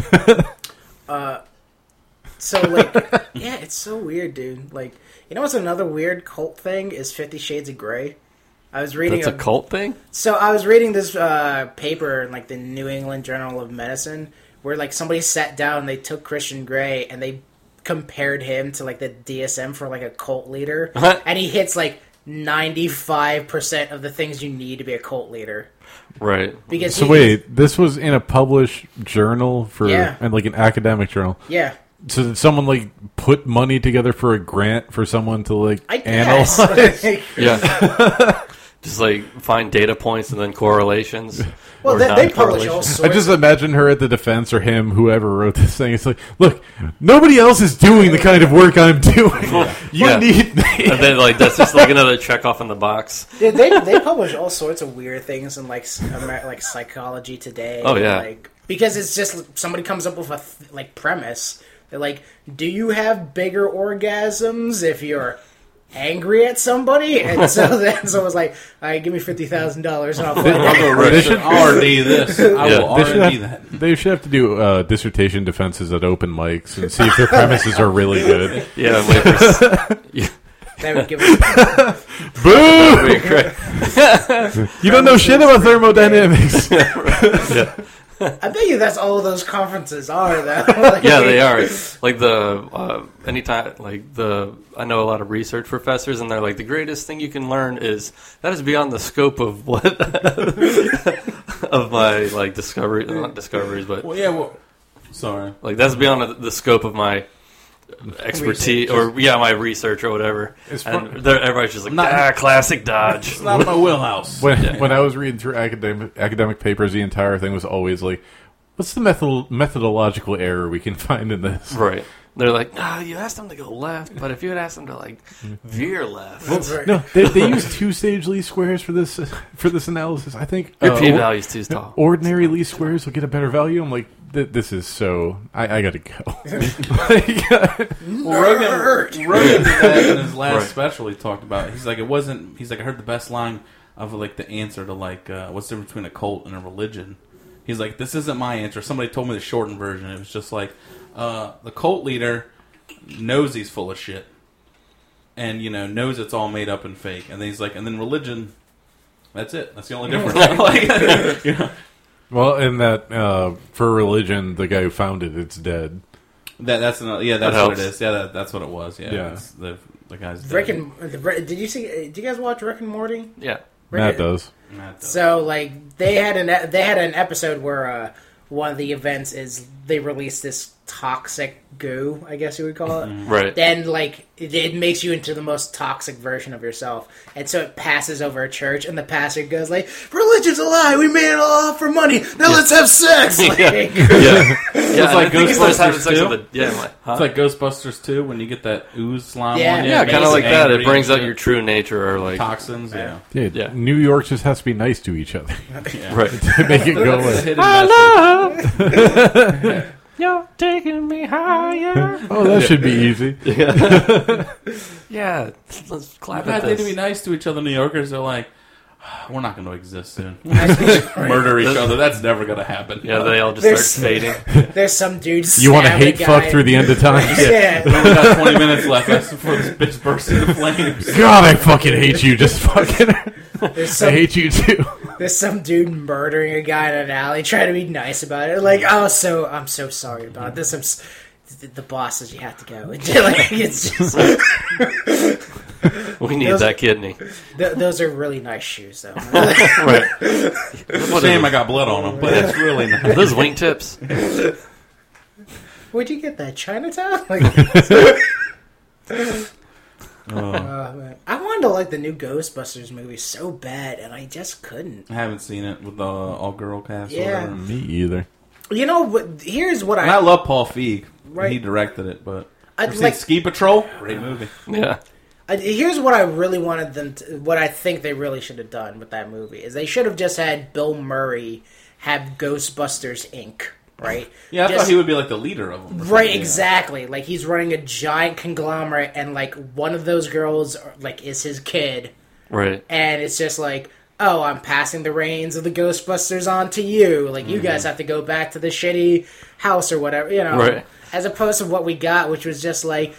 D: so like, yeah, it's so weird, dude. Like, you know what's another weird cult thing is 50 Shades of Grey. I was reading
B: That's a cult thing?
D: So I was reading this paper in like the New England Journal of Medicine where like somebody sat down and they took Christian Grey and they compared him to like the DSM for like a cult leader, and he hits like 95% of the things you need to be a cult leader.
B: Right.
D: Because
A: So
D: he-
A: wait, this was in a published journal for
D: Yeah.
A: and like an academic journal.
D: yeah,
A: So did someone like put money together for a grant for someone to like
D: I
A: analyze?
D: guess.
B: Yeah. Just like find data points and then correlations.
D: Well,
B: or
D: they publish all
B: non-correlations.
A: I
D: sorts.
A: just imagine her at the defense or him, whoever wrote this thing. It's like, look, nobody else is doing the kind of work I'm doing. You
B: Yeah.
A: need me.
B: And then like that's just like another check off in the box.
D: Dude, they publish all sorts of weird things in like like Psychology Today.
B: Oh, yeah.
D: like because it's just somebody comes up with a like premise. They're like, do you have bigger orgasms if you're angry at somebody? And so then someone's like, all right, give me $50,000 and I'll find
C: I'll go
D: out.
C: rich and R&D this. I
B: Yeah.
C: will
A: They should,
C: R&D that.
A: they should have to do dissertation defenses at open mics and see if their premises are really good.
B: Yeah, wait for
D: That would give us,
A: Boo!
B: wait, correct.
A: You don't know shit about thermodynamics.
D: I bet you that's all those conferences are, though. Like,
B: Yeah, they are. Like the anytime, like I know a lot of research professors, and they're like, the greatest thing you can learn is that is beyond the scope of what of my like discovery, not discoveries, but
C: Well, yeah, well, Sorry.
B: Like that's beyond the scope of my expertise my research or whatever. And everybody's just like, classic Dodge.
C: It's not my wheelhouse.
A: When I was reading through academic papers, the entire thing was always like, what's the methodological error we can find in this?
B: Right. They're like, no, you asked them to go left, but if you had asked them to like veer left,
A: No, they use 2-stage least squares for this analysis. I think
B: your p-value's too tall.
A: Ordinary least squares will get a better value. I'm like, this is so. I got to go.
C: Rogan did that in his last special. He talked about. He's like, it wasn't. He's like, I heard the best line of like the answer to like what's the difference between a cult and a religion. He's like, this isn't my answer. Somebody told me the shortened version. It was just like, the cult leader knows he's full of shit, and knows it's all made up and fake. And then he's like, and then religion, that's it. That's the only difference.
A: Well, and that for religion, the guy who founded it's dead.
C: That's what it is. Yeah, that's what it was. Yeah. The guy's dead.
D: Did you guys watch Rick and Morty?
B: Yeah.
A: Matt does.
D: So like they had an episode where one of the events is they release this toxic goo, I guess you would call it.
B: Right.
D: Then like it makes you into the most toxic version of yourself, and so it passes over a church, and the pastor goes like, "Religion's a lie. We made it all for money. Now let's have sex." Like,
C: It's like Ghostbusters 2.
B: It's
C: like Ghostbusters 2 when you get that ooze slime on you.
B: Yeah, kind of like that. It brings out your true nature or like
C: toxins. Yeah.
A: Dude, New York just has to be nice to each other.
B: Right.
A: To make it go away.
B: I love you're taking me higher.
A: Oh, that should be easy.
B: Yeah, let's clap
C: I've
B: at
C: had to
B: this.
C: be nice to each other. New Yorkers are like, we're not going to exist soon. Murder each other. That's never going to happen.
B: Yeah, they all just start fading.
D: There's some dudes.
A: You want to hate fuck through the end of time?
D: Yeah.
C: We only got 20 minutes left. That's before this bitch bursts into flames.
A: God, I fucking hate you. Just fucking. I hate you too.
D: There's some dude murdering a guy in an alley, trying to be nice about it. Like, I'm so sorry about this. The boss says you have to go. Like, it's just.
B: We need that kidney.
D: Those are really nice shoes, though.
B: Right.
C: Shame I got blood on them, but it's really nice.
B: Those wingtips.
D: Where'd you get that? Chinatown? Like, man. I wanted to like the new Ghostbusters movie so bad, and I just couldn't.
C: I haven't seen it with the all-girl cast.
D: Yeah.
A: Me either.
D: You know what? Here's what
C: I love Paul Feig.
D: Right.
C: He directed it, but
D: I'd
C: seen
D: like.
C: Ski Patrol? Great movie.
B: Yeah.
D: Here's what I really wanted them to, what I think they really should have done with that movie is they should have just had Bill Murray have Ghostbusters Inc. Right?
C: Yeah, I thought he would be like the leader of them.
D: Right,
C: Yeah.
D: exactly. Like he's running a giant conglomerate, and like one of those girls like is his kid,
B: Right.
D: and it's just like, oh, I'm passing the reins of the Ghostbusters on to you. Like you guys have to go back to the shitty house or whatever,
B: Right.
D: As opposed to what we got, which was just like,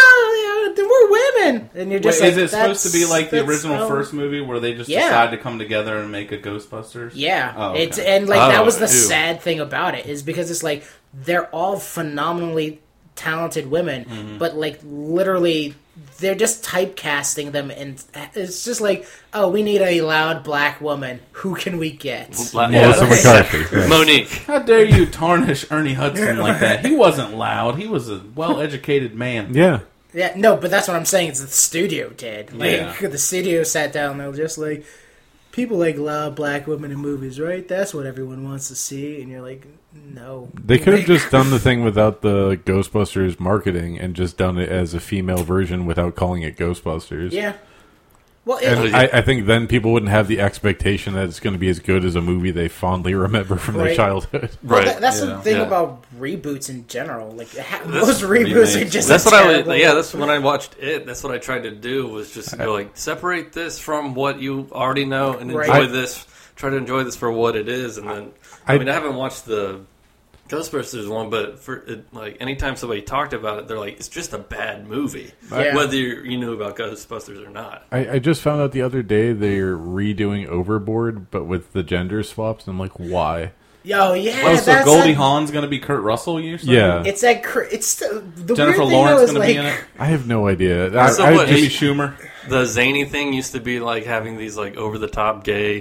D: we're women, and you're just
C: Wait,
D: like,
C: is it supposed to be like the original
D: oh.
C: first movie where they just
D: Yeah.
C: decide to come together and make a Ghostbusters?
D: Yeah,
C: Oh, okay.
D: it's and like that was the
B: ew.
D: sad thing about it is because it's like they're all phenomenally talented women, but like literally they're just typecasting them, and it's just like, oh, we need a loud black woman. Who can we get?
A: Melissa McCarthy. Right.
B: Monique.
C: How dare you tarnish Ernie Hudson like that? He wasn't loud. He was a well-educated man.
A: Yeah.
D: Yeah, no, but that's what I'm saying. Is the studio did. Like
C: Yeah.
D: the studio sat down and they were just like, people like loud black women in movies, right? That's what everyone wants to see. And you're like, no.
A: They could have just done the thing without the Ghostbusters marketing and just done it as a female version without calling it Ghostbusters.
D: Yeah. Well,
A: And I think then people wouldn't have the expectation that it's going to be as good as a movie they fondly remember from their
D: Right.
A: childhood.
B: Right.
D: That's the thing
B: Yeah.
D: about reboots in general. Like most reboots are
C: remakes.
D: just
B: That's what
D: terrible.
B: that's when I watched it. That's what I tried to do was just go like separate this from what you already know and enjoy
D: Right.
B: this. Try to enjoy this for what it is, and then I haven't watched the Ghostbusters one, but for it, like anytime somebody talked about it, they're like, it's just a bad movie,
D: Yeah.
B: whether you knew about Ghostbusters or not.
A: I just found out the other day they're redoing Overboard, but with the gender swaps. And I'm like, why?
D: Oh yeah,
C: Oh, so
D: that's
C: Goldie
D: that,
C: Hawn's going to be Kurt Russell, you saying?
A: Yeah.
D: It's that. It's the
C: Jennifer
D: weird thing
C: Lawrence
D: though is
C: going to
D: like,
C: be in it?
A: I have no idea.
B: So
A: I
B: what,
C: Amy
A: just,
C: Schumer?
B: The zany thing used to be like having these like over the top gay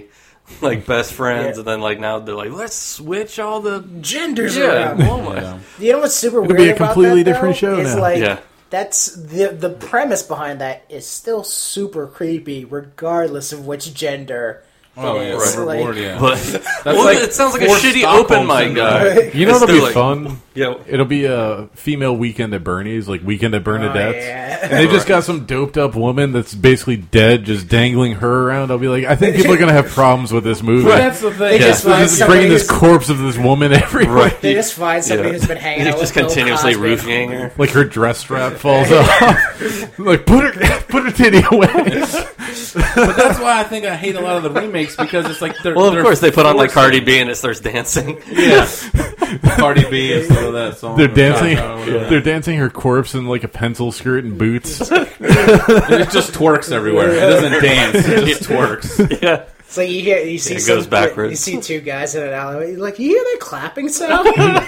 B: like best friends,
D: Yeah.
B: and then like now they're like, let's switch all the
D: genders
B: yeah.
D: around.
B: Oh my.
C: Yeah.
D: You know what's super weird
A: be a
D: about
A: completely
D: that,
A: different
D: though,
A: show
D: is
A: now.
D: like
B: Yeah.
D: that's the premise behind that is still super creepy, regardless of which gender.
C: Oh
D: it
C: yeah,
D: is.
C: overboard,
D: Like,
C: yeah.
B: But
C: That's
B: well, it sounds like a
C: forced
B: shitty
C: Stockholm
B: open mic
C: syndrome.
B: guy.
A: You know
B: It's
A: what'll be
B: still like-
A: fun?
B: Yeah.
A: It'll be a female Weekend at Bernie's, like Weekend at Bernadette's.
D: yeah.
A: And they just got some doped up woman that's basically dead, just dangling her around. I'll be like, I think people are going to have problems with this movie.
C: But that's the thing.
D: They
B: Yeah.
D: just
A: They're
D: find
A: just
D: somebody
A: bringing this
D: who's-
A: corpse of this woman everywhere.
D: They just find somebody
B: Yeah.
D: who's been hanging
B: He's
D: out
B: just
D: with Bill
B: continuously
D: Cosby.
B: roofing her.
A: Like her dress strap falls off. Like put her titty away.
C: But that's why I think I hate a lot of the remakes because it's like they're
B: Well, of
C: they're
B: course they put on like
C: forcing-
B: Cardi B and it starts dancing.
C: Yeah, Cardi B instead of that song.
A: They're dancing.
C: Yeah.
A: They're dancing her corpse in like a pencil skirt and boots.
C: And it just twerks everywhere. It doesn't dance. It just twerks.
B: Yeah.
D: So you see
B: It goes backwards.
D: You see two guys in an alleyway. You're like, you hear that clapping sound?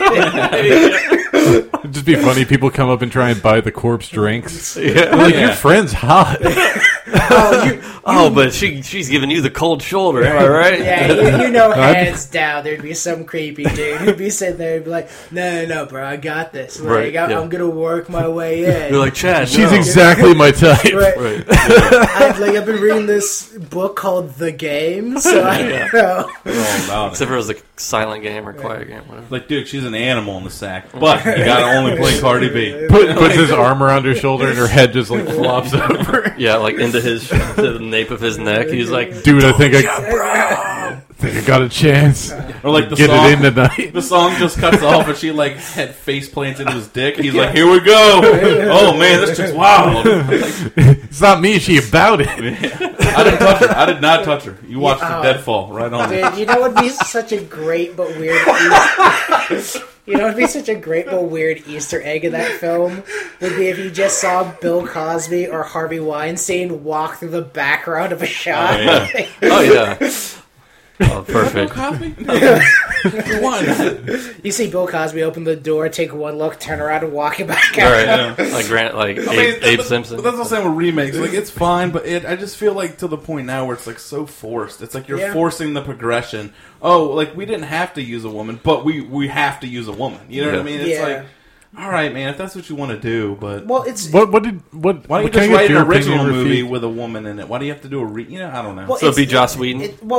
A: It'd just be funny. People come up and try and buy the corpse drinks. They're like,
C: Yeah.
A: your friend's hot.
B: Oh, but she's giving you the cold shoulder. Am I right?
D: Yeah, you know, hands down, there'd be some creepy dude who'd be sitting there and be like, no, bro, I got this. Like,
B: Right, yeah.
D: I'm going to work my way in.
B: You're like, Chad.
A: She's
B: no.
A: exactly my type.
D: Right.
B: Right.
D: I've been reading this book called The Game, so I know.
C: All about it.
B: Except for it was a silent game or quiet game, whatever.
C: Like, dude, she's an animal in the sack, but you gotta only play Cardi B.
A: Puts his arm around her shoulder and her head just like flops over.
B: Yeah, like into to the nape of his neck. He's like,
A: Dude, I think I got a chance.
C: Or like the
A: Get
C: song,
A: it in tonight.
C: the song just cuts off, and she like head face plants into his dick. He's like, "Here we go! Oh man, this chick's wild."
A: It's not me. She about it.
C: I didn't touch her. I did not touch her. You watched the deadfall right on it.
D: Dude, you know what would be such a great but weird You know what would be such a great but weird Easter egg in that film would be if you just saw Bill Cosby or Harvey Weinstein walk through the background of a shot.
C: Oh, yeah.
B: oh yeah. Oh, perfect.
C: Cosby? One.
D: You see Bill Cosby open the door, take one look, turn around, and walk it back
B: All
D: out.
B: right, like Grant, like
C: I mean,
B: Abe Simpson.
C: But that's what I'm saying with remakes. Like, it's fine, but I just feel like to the point now where it's like so forced. It's like you're
D: Yeah.
C: forcing the progression. Oh, like we didn't have to use a woman, but we have to use a woman. You know what I mean? It's
D: Yeah.
C: like, all right, man, if that's what you want to do, but
D: Well, it's
A: What
C: why don't you
A: can I
C: just
A: get
C: write an
A: your
C: original
A: opinion,
C: movie
A: Rafik?
C: with a woman in it? Why do you have to do I don't know.
D: well,
B: So it'd be
D: it's-
B: Joss Whedon?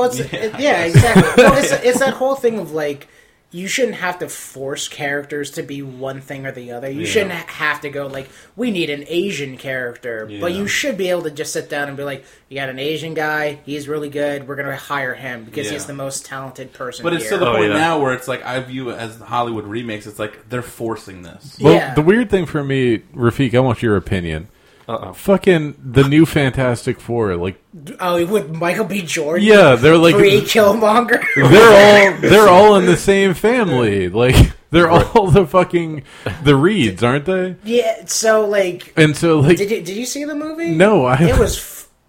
D: Exactly. Well, it's that whole thing of like you shouldn't have to force characters to be one thing or the other. You
C: Yeah.
D: shouldn't have to go like we need an Asian character, but
C: Yeah.
D: you should be able to just sit down and be like, you got an Asian guy, he's really good. We're gonna hire him because
C: Yeah.
D: he's the most talented person.
C: But it's
D: here.
C: to the point
B: yeah.
C: now where it's like I view it as Hollywood remakes. It's like they're forcing this.
A: Well,
D: Yeah.
A: the weird thing for me, Rafik, I want your opinion.
B: Uh-oh.
A: Fucking the new Fantastic Four, like
D: with Michael B. Jordan.
A: yeah, they're like
D: Pre Killmonger.
A: they're all in the same family. Like they're all the Reeds, aren't they?
D: Yeah. So like,
A: And so like
D: did you see the movie?
A: no,
D: It was.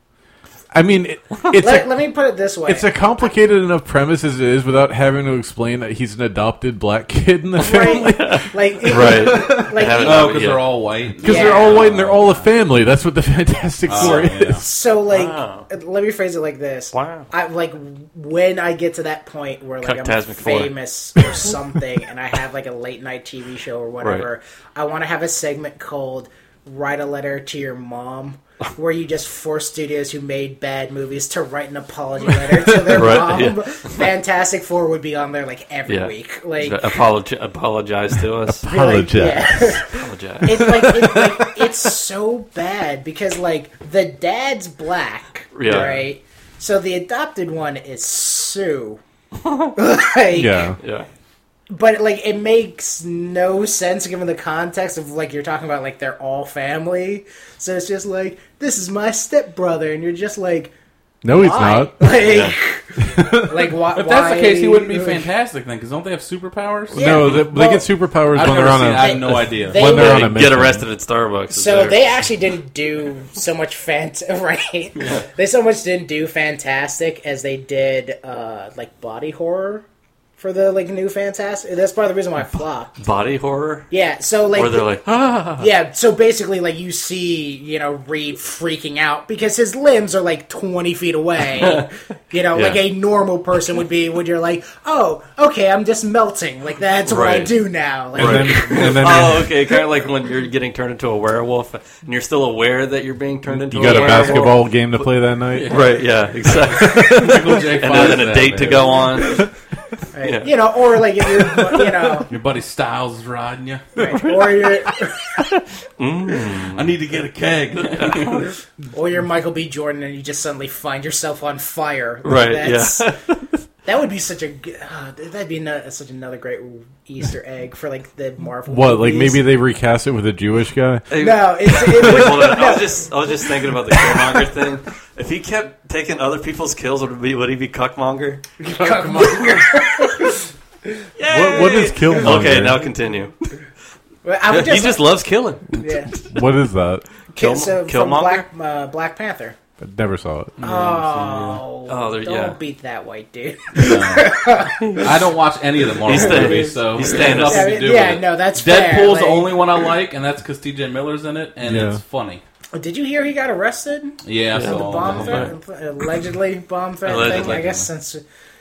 A: I mean, it's
D: Let me put it this way.
A: it's a complicated enough premise as it is without having to explain that he's an adopted black kid in the family.
D: right. Like
B: Right.
D: Like
B: haven't-
C: Oh, because
B: Yeah.
C: they're all white.
A: Because
D: Yeah.
A: they're all white and they're all a family. That's what the Fantastic Four
C: yeah.
A: is.
D: So, like,
B: Wow.
D: let me phrase it like this.
B: Wow.
D: I like when I get to that point where like I'm
B: Fantastic Four.
D: famous or something, and I have like a late night TV show or whatever. I want to have a segment called "Write a Letter to Your Mom," where you just force studios who made bad movies to write an apology letter to their
B: Right,
D: mom.
B: yeah.
D: Fantastic Four would be on there like every
B: Yeah.
D: week. Like,
B: Apologize to us.
D: be like,
A: Apologize.
D: yeah.
B: Apologize.
D: It's so bad because like the dad's black,
B: Yeah.
D: right? So the adopted one is Sue. Like,
A: Yeah.
B: Yeah.
D: but like it makes no sense given the context of like you're talking about like they're all family. So it's just like this is my stepbrother, and you're just like,
A: No, he's
D: why?
A: not.
D: Like why?
C: If that's the case, he wouldn't be
D: like,
C: fantastic then, because don't they have superpowers?
D: Yeah.
A: No, they
D: Well,
A: get superpowers
C: I've
A: when they're
C: never
A: on
C: seen it. I
A: a
C: have no idea.
D: they-
A: when they're on a
B: Get
A: mission.
B: arrested at Starbucks. is
D: So
B: there.
D: they actually didn't do so much right? They so much didn't do fantastic as they did like body horror. for the like new Fantastic. That's part of the reason why it flopped.
B: Body horror?
D: Yeah, so like
B: Or they're like,
D: yeah, so basically like you see, Reed freaking out because his limbs are like 20 feet away. Like a normal person would be when you're like, oh, okay, I'm just melting. Like that's what I
B: Right.
D: do now. Like,
A: And then
B: oh, okay, kind of like when you're getting turned into a werewolf and you're still aware that you're being turned into
A: you got a
B: werewolf.
A: basketball game to play that night.
B: Right, yeah, exactly.
C: Michael J.
B: And
C: Fox
B: then a
C: that,
B: date to
C: man.
B: go on.
D: right?
B: Yeah.
D: Or like if you're,
C: Your buddy Styles is riding you.
D: or you're,
C: I need to get a keg.
D: or you're Michael B. Jordan and you just suddenly find yourself on fire. Like,
B: Right,
D: that's-
B: yeah.
D: That would be such a that'd be such another great Easter egg for like the Marvel.
A: What? Like
D: movies.
A: maybe they recast it with a Jewish guy?
D: No,
B: Wait, hold on. I was just thinking about the Killmonger thing. If he kept taking other people's kills, would he be Cuckmonger?
A: What is Killmonger?
B: Okay, now continue.
D: I would
B: He just loves killing.
D: yeah.
A: What is that?
D: So from
B: Killmonger?
D: Black Panther.
A: I never saw it.
D: Oh,
B: there-
D: don't
B: yeah.
D: beat that white dude.
C: I don't watch any of the Marvel
B: He's the-
C: movies, so
B: he's
C: it has
B: Thanos.
C: nothing to do
D: Yeah,
C: with it.
D: no, that's fair.
C: Deadpool's the
D: Like-
C: only one I like, and that's because T.J. Miller's in it, and
A: Yeah.
C: it's funny.
D: Did you hear he got arrested?
C: Yeah, I
D: The
C: saw
D: bomb
C: that.
D: threat, allegedly bomb threat thing.
B: Allegedly.
D: I guess since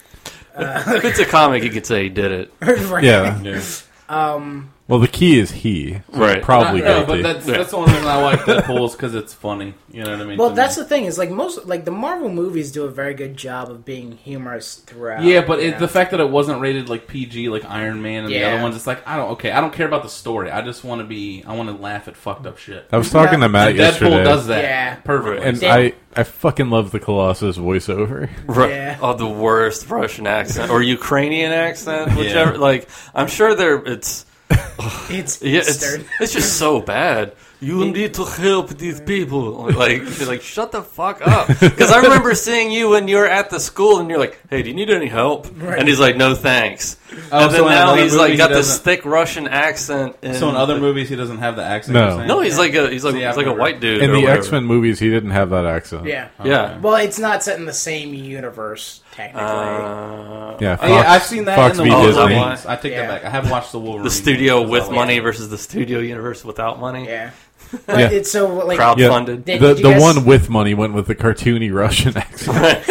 B: If it's a comic, you could say he did it.
D: right.
A: Yeah.
C: Yeah.
A: Well, the key is he. So
B: Right.
A: Probably
C: No,
A: guilty.
C: but that's the only reason I like Deadpool is because it's funny. You know what I mean?
D: Well,
C: To
D: that's
C: me.
D: the thing is like most like the Marvel movies do a very good job of being humorous throughout.
C: Yeah, but
D: you know?
C: the fact that it wasn't rated like PG, like Iron Man and the
D: Yeah.
C: other ones, it's like I don't care about the story. I just want to laugh at fucked up shit.
A: I was talking to Matt
C: And
A: yesterday,
C: Deadpool does that
D: Yeah.
C: perfectly.
A: and
D: Yeah.
A: I fucking love the Colossus voiceover.
D: Yeah.
B: Oh, the worst Russian accent or Ukrainian accent, whichever.
C: Yeah.
B: Like, I'm sure it's
D: it's
B: Eastern. It's just so bad. You need to help these people. Like shut the fuck up. Because I remember seeing you when you were at the school, and you're like, "Hey, do you need any help?"
D: Right.
B: And he's like, "No, thanks."
C: Oh,
B: and then
C: so in
B: now
C: another
B: he's
C: movie
B: like
C: he
B: got this
C: doesn't-
B: thick Russian accent.
C: So in other movies, he doesn't have the accent.
A: No.
C: you're saying?
B: no, he's like
C: See,
B: he's
C: I've
B: like a
C: never-
B: white dude.
A: In
B: or
A: the
B: whatever.
A: X-Men movies, he didn't have that accent.
D: Yeah.
B: Yeah.
D: Well, it's not set in the same universe technically.
A: Yeah,
C: Oh, yeah, I've seen that
A: Fox
C: in
A: v.
C: the
A: Disney.
C: Wolverines. I take
D: Yeah.
C: that back. I have watched the Wolverine.
B: The studio
C: movies,
B: with
C: 'cause I
B: money
C: like it.
B: versus the studio universe without money.
D: Yeah. But
A: Yeah.
D: it's so like
B: Crowdfunded.
A: The
D: Did you guys-
A: one with money went with the cartoony Russian accent.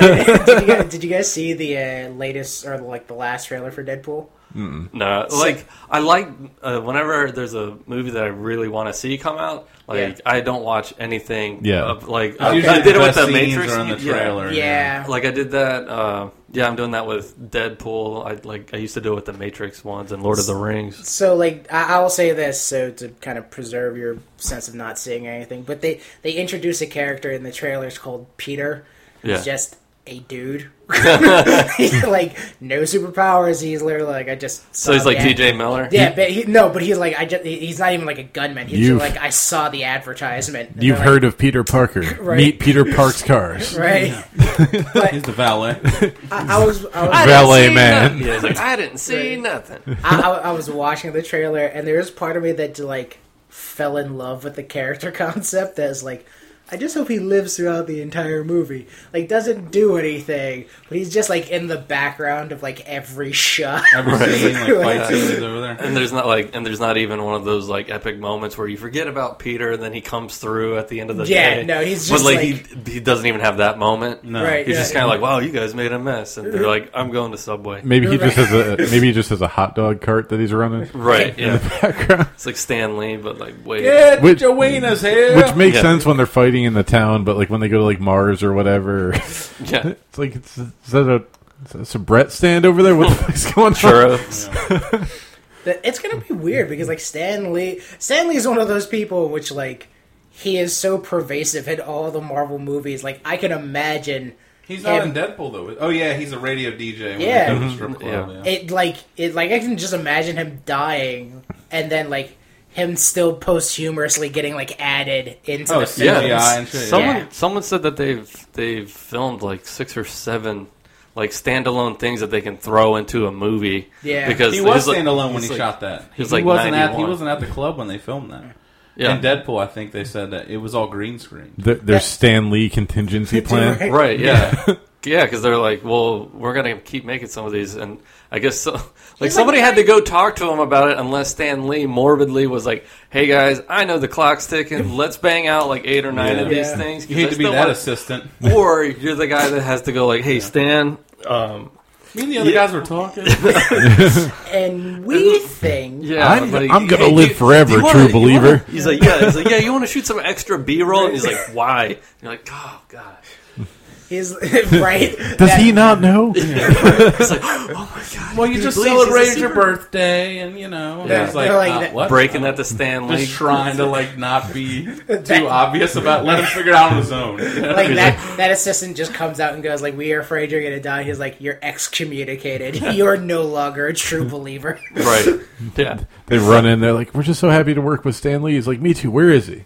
D: did you guys see the latest or like the last trailer for Deadpool?
B: No, like I like whenever there's a movie that I really want to see come out. Like
D: Yeah.
B: I don't watch anything.
A: Yeah.
B: Of, like
C: It's
B: I
C: usually
B: did it with
C: best
B: the
C: scenes
B: Matrix.
C: are in the trailer.
D: Yeah.
B: Like I did that. Yeah, I'm doing that with Deadpool. I used to do it with the Matrix ones and Lord of the Rings.
D: So like I will say this so to kind of preserve your sense of not seeing anything, but they introduce a character in the trailers called Peter.
B: Yeah.
D: He's just a dude. He's like no superpowers. He's literally like I just.
B: So he's
D: saw
B: like
D: the
B: T.J. Miller.
D: Yeah, but but he's like he's not even like a gunman. He's
A: You've-
D: just like I saw the advertisement. And
A: You've
D: they're
A: heard of Peter Parker.
D: Right.
A: Meet Peter Park's cars.
D: like, right?
C: He's the valet.
D: I was
A: Valet man.
B: Yeah, he's like I didn't see nothing.
D: I was watching the trailer, and there was part of me that like fell in love with the character concept. That is like, I just hope he lives throughout the entire movie. Like, doesn't do anything, but he's just like in the background of like every shot.
C: Every scene, like fight scenes over there.
B: And there's not even one of those like epic moments where you forget about Peter and then he comes through at the end of the
D: Yeah,
B: day.
D: no, he's
B: but
D: just,
B: like,
D: like-
B: he doesn't even have that moment.
C: No.
D: Right.
B: He's
D: yeah.
B: just kind of like, wow, you guys made a mess, and they're like, I'm going to Subway.
A: Maybe he just has a hot dog cart that he's running.
B: Right? Yeah.
A: Background.
B: It's like Stan Lee, but like way.
C: Yeah,
A: Which-
C: Joanna's here.
A: Which makes
B: Yeah.
A: sense when they're fighting in the town, but like when they go to like Mars or whatever,
B: Yeah.
A: it's like is that a Brett stand over there? What the fuck's going on?
B: Churros.
D: It's gonna be weird because like Stan Lee is one of those people which like he is so pervasive in all the Marvel movies. Like I can imagine.
C: He's not
D: him-
C: in Deadpool though. Oh yeah, he's a radio DJ. When
D: Yeah.
C: they go to the strip club.
B: Yeah.
C: Yeah.
D: It like I can just imagine him dying and then like him still posthumously getting like added into
C: Oh,
D: the
C: CGI
D: films.
C: and shit.
B: Someone said that they've filmed like 6 or 7 like standalone things that they can throw into a movie.
D: Yeah.
B: because
C: He was
B: he's, like-
C: standalone when
B: he's,
C: he
B: like-
C: shot that. He
B: he's like
C: wasn't at
B: 91.
C: the club when they filmed that.
B: Yeah.
C: In Deadpool, I think they said that it was all green screen.
A: There's Stan Lee contingency plan.
D: Right.
B: Right, yeah. Yeah, because they're like, well, we're going to keep making some of these. And I guess somebody had to go talk to him about it unless Stan Lee morbidly was like, hey, guys, I know the clock's ticking. Let's bang out like 8 or 9 of these things.
C: You hate to be that assistant.
B: Or you're the guy that has to go like, hey, Stan.
C: Me and the other guys were talking.
D: And we think...
B: Yeah,
A: I'm
B: like,
A: going to
B: hey,
A: live forever, true believer.
B: He's like, yeah, you want to shoot some extra B-roll? And he's like, why? And you're like, oh, God.
D: He's right.
A: Does he not know?
B: It's like, oh my God.
C: Well, you just celebrated your birthday, and it's like,
D: like
C: what?
B: Breaking that to Stan Lee.
C: Just trying to like not be too obvious about. Let him figure it out on his own.
D: Like that assistant just comes out and goes like, "We are afraid you're gonna die." He's like, "You're excommunicated. You're no longer a true believer."
B: Right. Yeah.
A: They run in. They're like, "We're just so happy to work with Stan Lee." He's like, "Me too. Where is he?"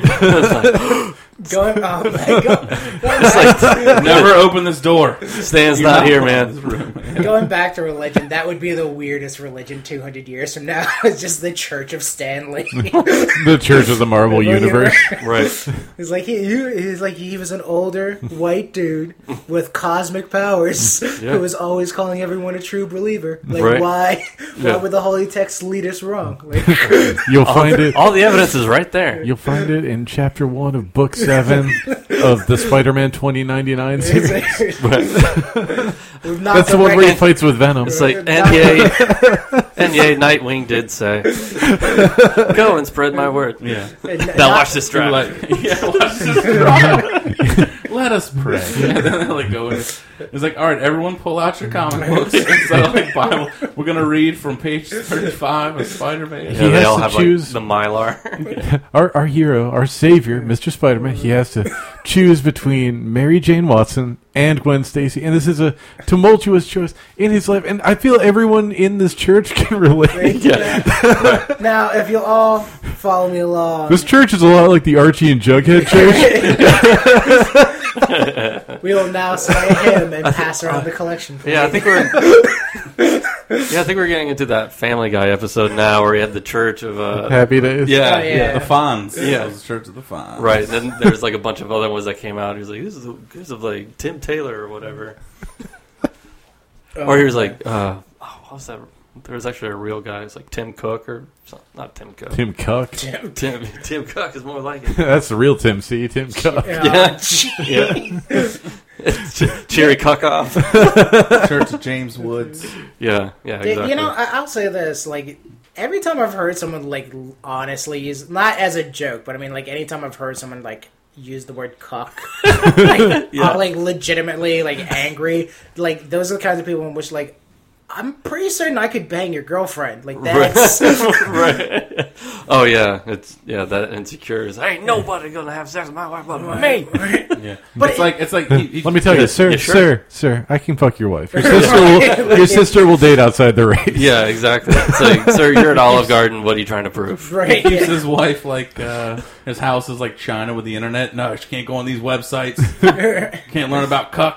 D: Going, oh my God.
B: It's like,
C: Never open this door.
B: Stan's not here, man.
D: Going back to religion, that would be the weirdest religion 200 years from now. It's just the Church of Stanley.
A: The Church of the Marvel Universe.
B: Right.
D: He's like he was an older white dude with cosmic powers who was always calling everyone a true believer. Like
B: Right.
D: why would the holy text lead us wrong? Like,
A: You'll find it.
B: All the evidence is right there.
A: You'll find it in Chapter 1 of Book 7 of the Spider-Man 2099 series.
D: That's
A: That's the one where he fights with Venom.
B: It's like, and yay, Nightwing did say, go and spread my word.
C: Yeah.
B: Now watch this drive.
C: Watch this drive. Let us pray. And then they like go in. It's like, all right, everyone, pull out your comic books. Instead of like Bible, we're gonna read from page 35 of Spider-Man.
B: Yeah,
A: He
B: they
A: has
B: all
A: to
B: have
A: choose-
B: like the Mylar.
A: Our hero, our savior, Mr. Spider-Man, he has to choose between Mary Jane Watson and Gwen Stacy, and this is a tumultuous choice in his life, and I feel everyone in this church can relate.
D: Now, if you'll all follow me along,
A: This church is a lot like the Archie and Jughead church.
D: we will now say a hymn and pass around the collection plate.
B: Yeah, I think we're getting into that Family Guy episode now, where he had the Church of
A: Happy Days.
B: yeah,
D: Oh, yeah.
C: The Fonz.
B: Yeah.
C: It was the Church of the Fonz.
B: right. Then there's like a bunch of other ones that came out. He was like, "This is like Tim Taylor or whatever," or he was like, "What was that?" There was actually a real guy. It's like Tim Cook or something. Not Tim Cook.
A: Tim Cook.
B: Tim Cook is more like it.
A: That's the real Tim C. Tim Cook.
B: Yeah. Cherry Cuckoff.
C: Church of James Woods.
B: Yeah, exactly.
D: You know, I'll say this: like every time I've heard someone like honestly use, not as a joke, but I mean, like anytime I've heard someone like use the word "cuck," like legitimately like angry, like those are the kinds of people in which like. I'm pretty certain I could bang your girlfriend. Like that's
B: right. Oh yeah, that insecure is. Ain't nobody gonna have sex with my wife but me.
C: Yeah.
D: But
C: it's like
A: Let me tell you, sir,
B: you sure?
A: sir, I can fuck your wife. Your sister will date outside the race.
B: Yeah, exactly. It's like, sir, you're at Olive Garden. What are you trying to prove?
D: right.
C: keeps
D: Yeah.
C: his wife like his house is like China with the internet. No, she can't go on these websites. Can't learn about cuck.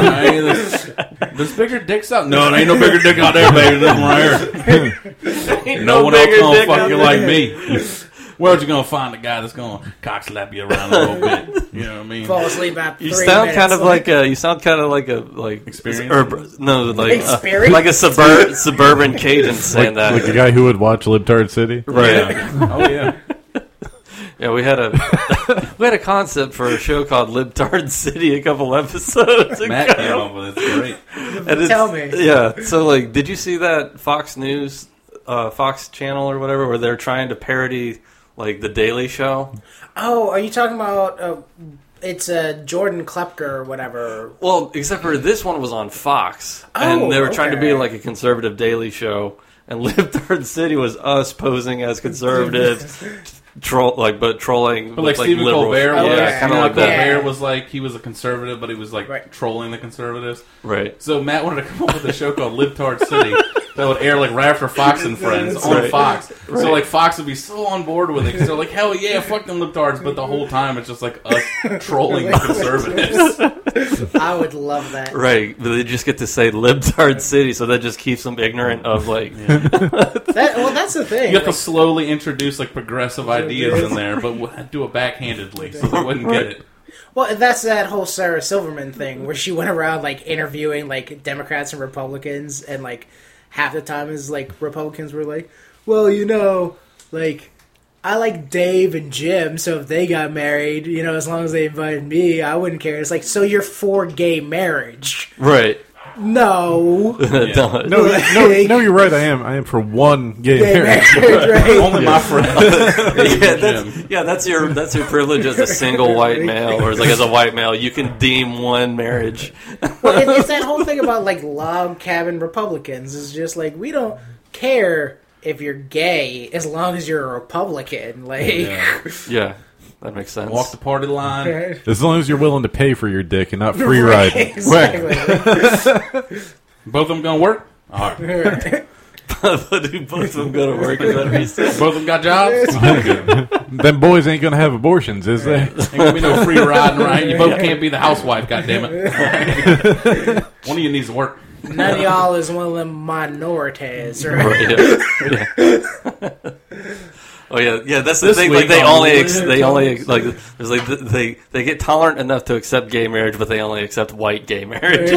C: There's bigger dicks out. No, there ain't no bigger dick out there, baby. This one right here. No one else
B: bigger
C: gonna
B: dick
C: fuck
B: out
C: you
B: there.
C: like me. Where's you gonna find a guy that's gonna cock slap you around a little bit? You know what I mean?
D: Fall asleep about
B: You
D: 3
B: sound
D: minutes.
B: kind of like a. You sound kind of like a
C: Experience?
D: Experience?
B: like a suburban Cajun saying that.
A: Like the guy who would watch Libtard City.
B: Right.
C: Oh yeah.
B: Yeah, we had a concept for a show called Libtard City a couple episodes ago.
C: Matt came up with it. It's great.
B: And it's-
D: Tell me.
B: Yeah. So, like, did you see that Fox News, Fox Channel or whatever, where they're trying to parody, like, The Daily Show?
D: Oh, are you talking about? It's Jordan Klepker or whatever.
B: Well, except for this one was on Fox.
D: Oh,
B: and they were trying to be,
D: okay.
B: like, a conservative Daily Show. And Libtard City was us posing as conservatives. Trolling,
C: But like
B: with,
C: Stephen
B: liberals.
C: Colbert,
D: Oh,
C: was,
D: yeah.
B: kind of like that.
C: Colbert was like he was a conservative, but he was like
D: Right.
C: trolling the conservatives.
B: Right.
C: So Matt wanted to come up with a show called Libtard City that would air like right after Fox and Friends on
B: Right.
C: Fox. So like Fox would be so on board with it because they're like, hell yeah, fuck them libtards. But the whole time it's just like us trolling the conservatives.
D: I would love that.
B: Right, but they just get to say Libtard City, so that just keeps them ignorant of, like...
D: That's the thing.
C: You have to
D: Like,
C: slowly introduce like progressive ideas in there, but do it backhandedly so they wouldn't get it.
D: Well, that's that whole Sarah Silverman thing where she went around like interviewing like Democrats and Republicans, and like half the time is like Republicans were like, well, like I like Dave and Jim, so if they got married, as long as they invited me, I wouldn't care. It's like, so you're for gay marriage?
B: Right.
D: No.
A: No, you're right. I am for one gay marriage.
D: Right?
C: Only my friend.
B: That's your privilege as a single white male, or as a white male, you can deem one marriage.
D: Well, it's that whole thing about like log cabin Republicans. It's just like, we don't care if you're gay as long as you're a Republican. Like,
B: yeah. That makes sense.
C: Walk the party line.
A: As long as you're willing to pay for your dick and not free ride.
D: Exactly.
C: Both of them gonna work? All right.
B: Do both of them go to work? Is that what you said?
C: Both of them got jobs?
A: Them boys ain't gonna have abortions, is they?
C: Ain't gonna be no free riding, right? You both can't be the housewife, goddammit. One of you needs to work.
D: None of y'all is one of them minorities, right?
B: Yeah. Oh yeah. That's the
C: This
B: thing.
C: week
B: Like they
C: on
B: only
C: Weird
B: there's like they get tolerant enough to accept gay marriage, but they only accept white gay marriage.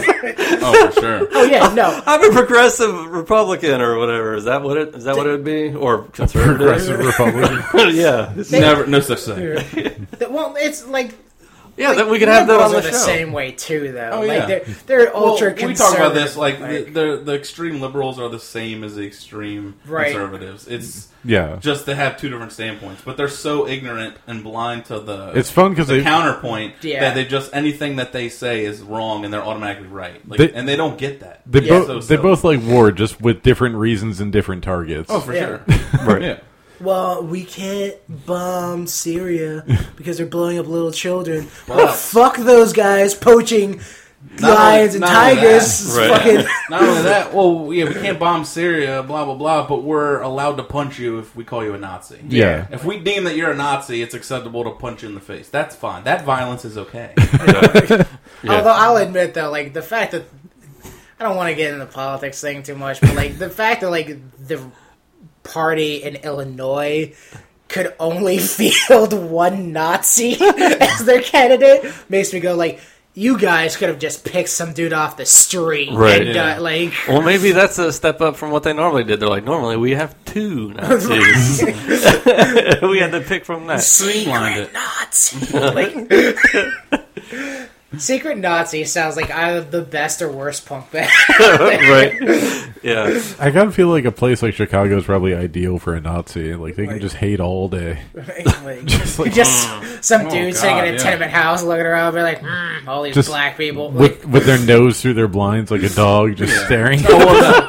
C: Oh, for sure.
D: Oh yeah, no.
B: I'm a progressive Republican or whatever. Is that what it would be? Or conservative?
A: Progressive Republican.
B: Yeah.
C: Never, no such thing.
D: Well, it's like.
B: Yeah,
D: Like,
B: that we could have that on
D: liberals
B: the
D: are
B: show.
D: the same way too, though.
C: Oh,
D: like
C: yeah.
D: they're ultra
C: We
D: conservative.
C: talk about this like the extreme liberals are the same as the extreme conservatives. It's
A: Yeah.
C: just they have two different standpoints, but they're so ignorant and blind to the
A: It's fun because
C: the
A: they
C: counterpoint
D: Yeah.
C: that they just anything that they say is wrong and they're automatically right. Like,
A: They-
C: and they don't get that.
A: they
C: It's
A: both
C: so
A: they
C: silly.
A: both like war, just with different reasons and different targets.
C: Oh, for
D: Yeah.
C: sure.
B: Right.
C: Yeah.
D: Well, we can't bomb Syria because they're blowing up little children. Well, fuck those guys poaching lions and
C: not only
D: tigers.
B: that.
D: Fucking
C: Not only that, well, yeah, we can't bomb Syria, blah blah blah, but we're allowed to punch you if we call you a Nazi.
A: Yeah.
C: If we deem that you're a Nazi, it's acceptable to punch you in the face. That's fine. That violence is okay.
B: Yeah.
D: Although I'll admit though, like the fact that I don't want to get into the politics thing too much, but like the fact that like the party in Illinois could only field one Nazi as their candidate makes me go like, you guys could have just picked some dude off the street,
B: Right.
D: And,
C: Yeah.
D: like.
B: Well, maybe that's a step up from what they normally did. They're like, normally we have two Nazis. We had to pick from that.
C: Streamlined it.
D: Nazi. Like, Secret Nazi sounds like either the best or worst punk band.
B: Right. Yeah.
A: I kind of feel like a place like Chicago is probably ideal for a Nazi. Like they can just hate all day.
D: Like, just some dude sitting in a
C: yeah.
D: tenement house looking around, be like, all these
A: Just
D: black people. Like,
A: With their nose through their blinds like a dog just staring.
C: Well,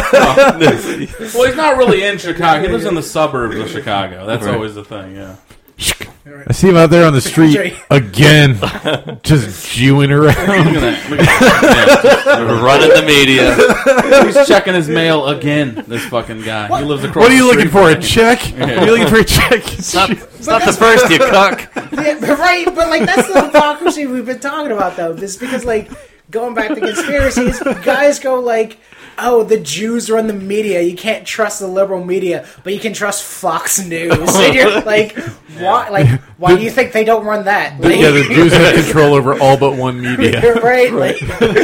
C: he's not really in Chicago. He lives in the suburbs of Chicago. That's
B: Right.
C: always the thing, yeah.
A: I see him out there on the street again, just Jewing
C: Look
A: around.
C: at that. Look at that.
B: Running the media.
C: Yeah. He's checking his mail again, this fucking guy. He lives across
A: What are you
C: the
A: looking
C: street
A: for?
C: from
A: A
C: me.
A: check? Are you looking for a check?
B: It's not the first, you cuck.
D: yeah, right, but like that's the hypocrisy we've been talking about, though. This because like going back to conspiracies, guys go like, oh, the Jews run the media. You can't trust the liberal media, but you can trust Fox News. And you're like, why? Like, why do you think they don't run that? Like,
A: Yeah, the Jews have control over all but one media.
D: right? Like,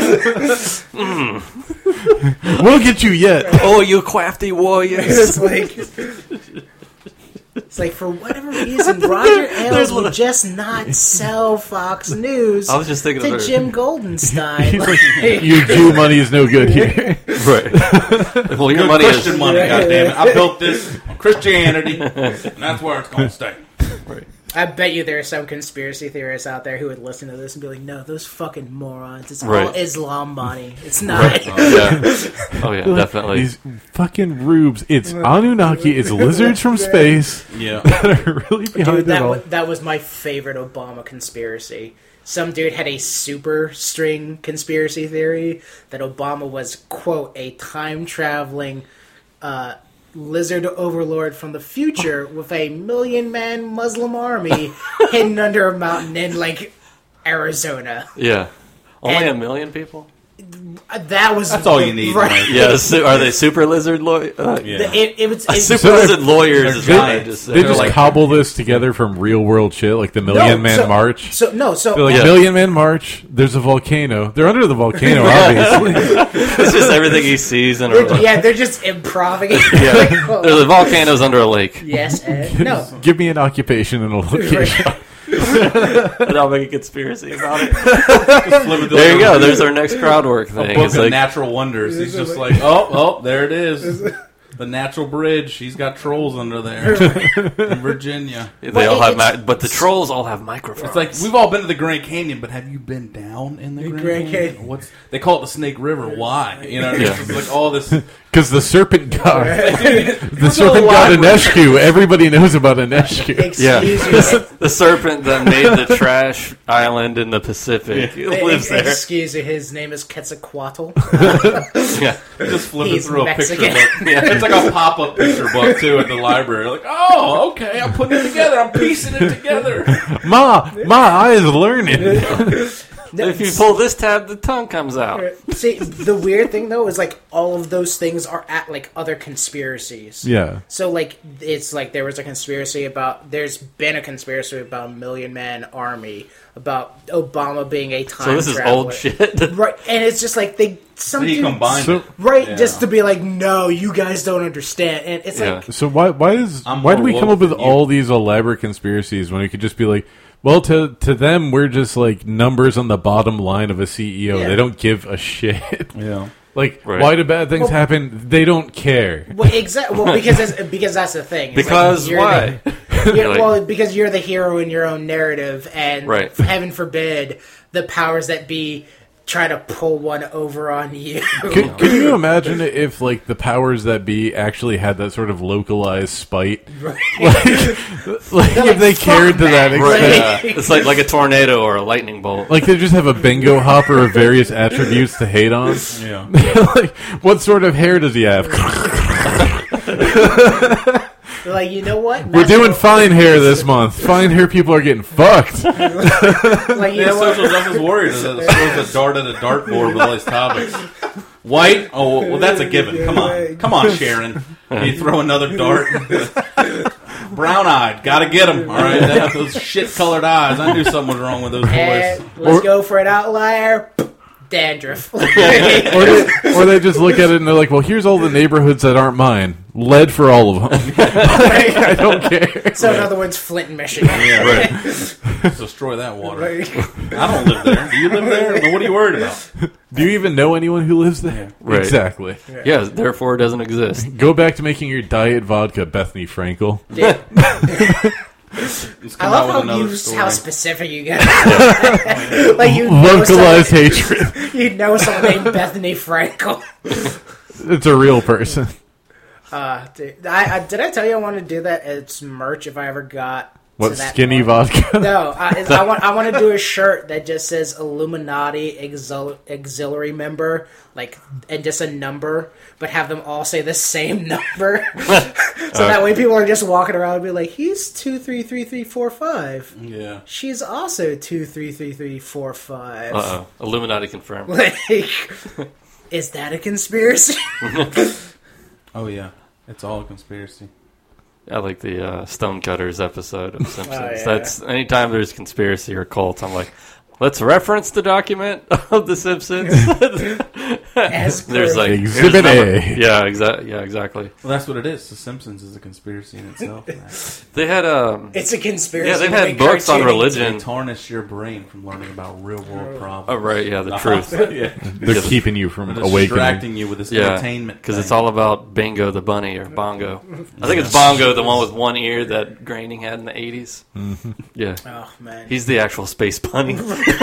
A: We'll get you yet.
B: Oh, you crafty warriors.
D: it's like for whatever reason, Roger Ailes will just not sell Fox News
B: I was just thinking
D: to
B: of
D: Jim Goldenstein.
A: He's like, your Jew money is no good here.
B: Right. Well, your
C: Good
B: money
C: Christian
B: is.
C: money, goddammit. I built this on Christianity, and that's where it's going to stay.
D: I bet you there are some conspiracy theorists out there who would listen to this and be like, "No, those fucking morons! It's all
B: Right.
D: Islam money. It's not."
B: Right. Yeah. Oh, yeah, definitely.
A: These fucking rubes. It's Anunnaki. It's lizards from space
C: Yeah.
A: that are really behind
D: Dude,
A: it all.
D: that was my favorite Obama conspiracy. Some dude had a super string conspiracy theory that Obama was, quote, a time-traveling lizard overlord from the future with a 1,000,000-man Muslim army hidden under a mountain in, like, Arizona.
B: Yeah. Only
D: And-
B: a million people?
C: That's all you need.
D: Right.
C: Right?
B: Yeah, are they super lizard lawyers?
C: Yeah.
B: Super lizard lawyers is what I just said.
A: They just
C: like-
A: cobble this together from real world shit, like the Million Man March.
D: So
A: They're like,
B: Yeah.
A: Million Man March, there's a volcano. They're under the volcano, obviously.
B: It's just everything he sees in a
D: they're just improving.
B: Yeah,
D: Like, oh,
B: there's a volcano's under a lake.
D: yes, Ed. No.
A: Give me an occupation and a location.
B: And I'll make a conspiracy about it.
C: Just flip it to
B: There you
C: like
B: go.
C: a-
B: There's our next crowd work
C: A
B: thing.
C: book
B: It's
C: of
B: like,
C: natural wonders. He's just like, oh, there it is. The natural bridge. He's got trolls under there in Virginia.
B: they all have, but the trolls all have microphones.
C: It's like we've all been to the Grand Canyon, but have you been down in the Grand Canyon? They call it the Snake River. Why? You know,
B: Yeah.
C: it's like all this.
A: Because the serpent god, the
C: Go to
A: serpent
C: the
A: god
C: library.
A: Aneshu. Everybody knows about Aneshu.
B: yeah,
D: Excuse me.
B: the serpent that made the trash island in the Pacific lives there.
D: Excuse me. His name is Quetzalcoatl.
B: Yeah,
C: Just flip it
D: He's
C: through a
D: Mexican.
C: picture book. Yeah, it's like a pop-up picture book too at the library. Like, oh, okay, I'm putting it together. I'm piecing it together.
A: My eye is learning.
B: if you pull this tab, the tongue comes out.
D: See, the weird thing though is like all of those things are at like other conspiracies.
A: Yeah.
D: So like it's like there's been a conspiracy about a Million Man Army, about Obama being a time
B: So this is
D: traveler.
B: old shit.
D: Right, and it's just like they
C: Then he combined
A: So-
C: it.
D: right
C: Yeah.
D: just to be like, no, you guys don't understand, and it's
B: Yeah.
D: like
A: So why
C: I'm
A: do
C: more
A: we come
C: woke
A: up with
C: than you.
A: all these elaborate conspiracies when it could just be like, well, to them we're just like numbers on the bottom line of a CEO.
D: Yeah.
A: They don't give a shit.
C: Yeah.
A: Like,
B: Right.
A: why do bad things happen? They don't care.
D: well, exactly. Well, because that's the thing. It's like
B: Because
D: you're
B: why? Like-
D: well, because you're the hero in your own narrative, and
B: Right.
D: heaven forbid the powers that be try to pull one over on you.
A: Can you imagine if, like, the powers that be actually had that sort of localized spite? Like if they cared to that
B: Right,
A: extent.
B: yeah. It's like a tornado or a lightning bolt.
A: Like, they just have a bingo hopper of various attributes to hate on.
C: Yeah.
A: Like, what sort of hair does he have?
D: They're like, you know what?
A: We're doing fine hair this month. Fine hair people are getting fucked.
D: Like, you
C: Yeah,
D: know what?
C: social justice warriors that throws a dart at a dartboard with all these topics. White? Oh, well, that's a given. Come on, Sharon. You throw another dart. Brown-eyed, gotta get them. All right, they have those shit-colored eyes. I knew something was wrong with those
D: And
C: boys.
D: let's
A: Or-
D: go for an outlier. Dandruff.
A: Or they just look at it and they're like, well, here's all the neighborhoods that aren't mine. Lead for all of them. Like, I don't care.
D: So in other words, Flint, Michigan.
C: Yeah, right. Let's destroy that water. I don't live there. Do you live there? Well, what are you worried about?
A: Do you even know anyone who lives there?
B: Right.
A: Exactly.
B: Yeah, therefore it doesn't exist.
A: Go back to making your diet vodka, Bethany Frankel.
D: Yeah.
C: Let's
D: I
C: come
D: love
C: out with another
D: how
C: story.
D: specific you get. Like you know,
A: Localized
D: someone,
A: hatred.
D: you know someone named Bethany Frankel.
A: It's a real person.
D: Dude, did I tell you I want to do that as merch if I ever got
A: What,
D: to that
A: skinny
D: point?
A: vodka?
D: No, I want to do a shirt that just says Illuminati auxiliary member, like, and just a number, but have them all say the same number, so that way people are just walking around and be like, he's 233345.
C: Yeah.
D: She's also 233345.
B: Uh-oh. Illuminati confirmed.
D: Like, is that a conspiracy?
C: Oh, yeah. It's all a conspiracy.
B: I like the Stonecutters episode of Simpsons.
D: yeah.
B: That's anytime there's conspiracy or cult, I'm like, let's reference the document of the Simpsons.
D: As
B: There's like
A: Exhibit
B: here's
A: A.
B: number- Yeah, exactly.
C: Well, that's what it is. The Simpsons is a conspiracy in itself.
B: They had
D: it's a conspiracy.
B: yeah, they've
D: to
B: had
D: make
B: books on
D: cartooning.
B: religion.
C: They tarnish your brain from learning about real world problems.
B: Oh right, yeah, the truth.
C: Yeah.
A: They're keeping you from
C: They're
A: awakening.
C: distracting you with this
B: Yeah,
C: entertainment.
B: because it's
C: thing.
B: all about Bingo the Bunny or Bongo. I think it's Bongo, the one with one ear that Groening had in the 80s. Mm-hmm. Yeah,
D: Oh man,
B: he's the actual space bunny.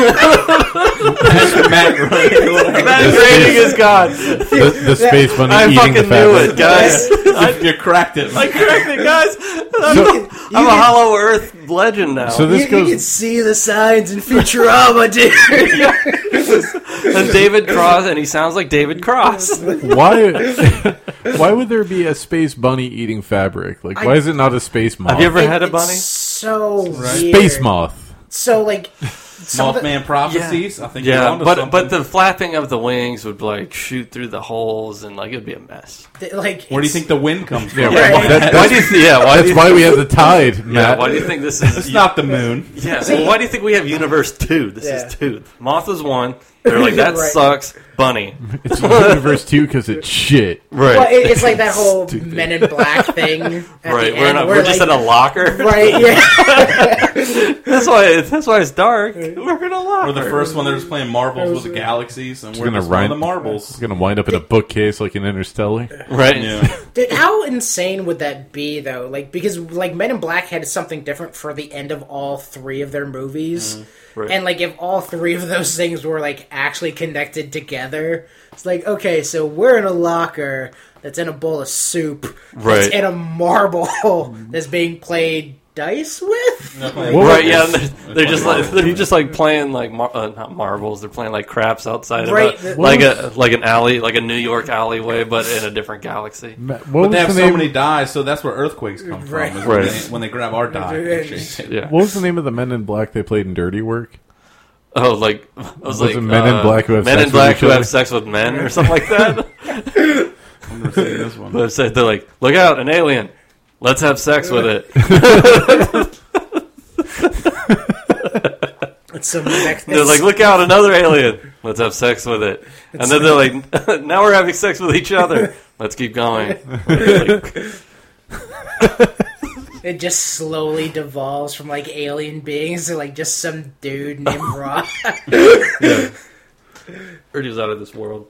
C: Matt Groening.
B: Matt Groening is God.
A: The space bunny
B: I
A: eating
B: fucking
A: the
B: knew
A: fabric.
B: it, guys.
C: You cracked it.
B: I cracked it, guys.
A: So,
B: I'm a Hollow Earth legend now.
A: so this
D: you can
A: goes.
D: see the signs in Futurama, dude.
B: and David Cross, and he sounds like David Cross.
A: Why would there be a space bunny eating fabric? Like, why is it not a space moth?
B: Have you ever had a
D: It's
B: bunny?
D: So weird.
A: Space moth.
D: So like,
C: Mothman prophecies. I think you're
B: Yeah,
C: onto
B: but
C: something.
B: the flapping of the wings would like shoot through the holes and like it'd be a mess.
D: Like,
C: Where do you think the wind comes from?
A: Yeah,
B: Why do you?
A: That's why we have the tide,
B: Yeah,
A: Matt.
B: why do you think this is?
C: It's not the moon.
B: Yeah, well, why do you think we have Universe 2? This
D: Yeah.
B: is 2. Moth is 1. They're like, that
D: Right.
B: sucks. Bunny.
A: It's Universe 2 because it's shit.
B: Right.
D: well, it's like that whole Men in Black thing. At
B: Right.
D: the
B: We're,
D: end,
B: not,
D: where,
B: we're just
D: like-
B: in a locker.
D: Right, yeah.
B: That's why it's dark. We're in a locker.
C: Or the first one, they're just playing marbles with the galaxies, and we're
A: gonna
C: just one of
A: rhyme-
C: the marbles.
A: It's going to wind up in a bookcase like in Interstellar.
B: Right.
C: Yeah.
D: Dude, how insane would that be, though? Like, because, like, Men in Black had something different for the end of all 3 of their movies.
B: Right.
D: And, like, if all 3 of those things were, like, actually connected together, it's like, okay, so we're in a locker that's in a bowl of soup that's
B: Right.
D: in a marble that's being played dice with?
C: They're
A: What
C: playing
B: Right,
A: was-
B: yeah,
C: marbles.
B: they're just like playing like not marbles. They're playing like craps outside
D: Right.
B: of
D: What
B: like an alley, like a New York alleyway, but in a different galaxy.
A: Matt,
C: But
A: what
C: they
A: was
C: have
A: the
C: so
A: name?
C: many dyes, so that's where earthquakes come from.
D: Right.
C: is
B: Right.
C: when they grab our dye. and shake it.
B: Yeah.
A: What was the name of the Men in Black they played in Dirty Work?
B: Oh, like I was like
A: it Men in Black who have
B: men
A: sex
B: in
A: with
B: black
A: each
B: who
A: other?
B: have sex with men or something like that.
C: I'm never seeing this one.
B: But they're like, look out, an alien. Let's have sex with it.
D: It's some next.
B: They're like, look out, another alien. Let's have sex with it. And then they're like, now we're having sex with each other. Let's keep going. Like,
D: It just slowly devolves from, like, alien beings to, like, just some dude named Rob.
B: Ernie's out of this world.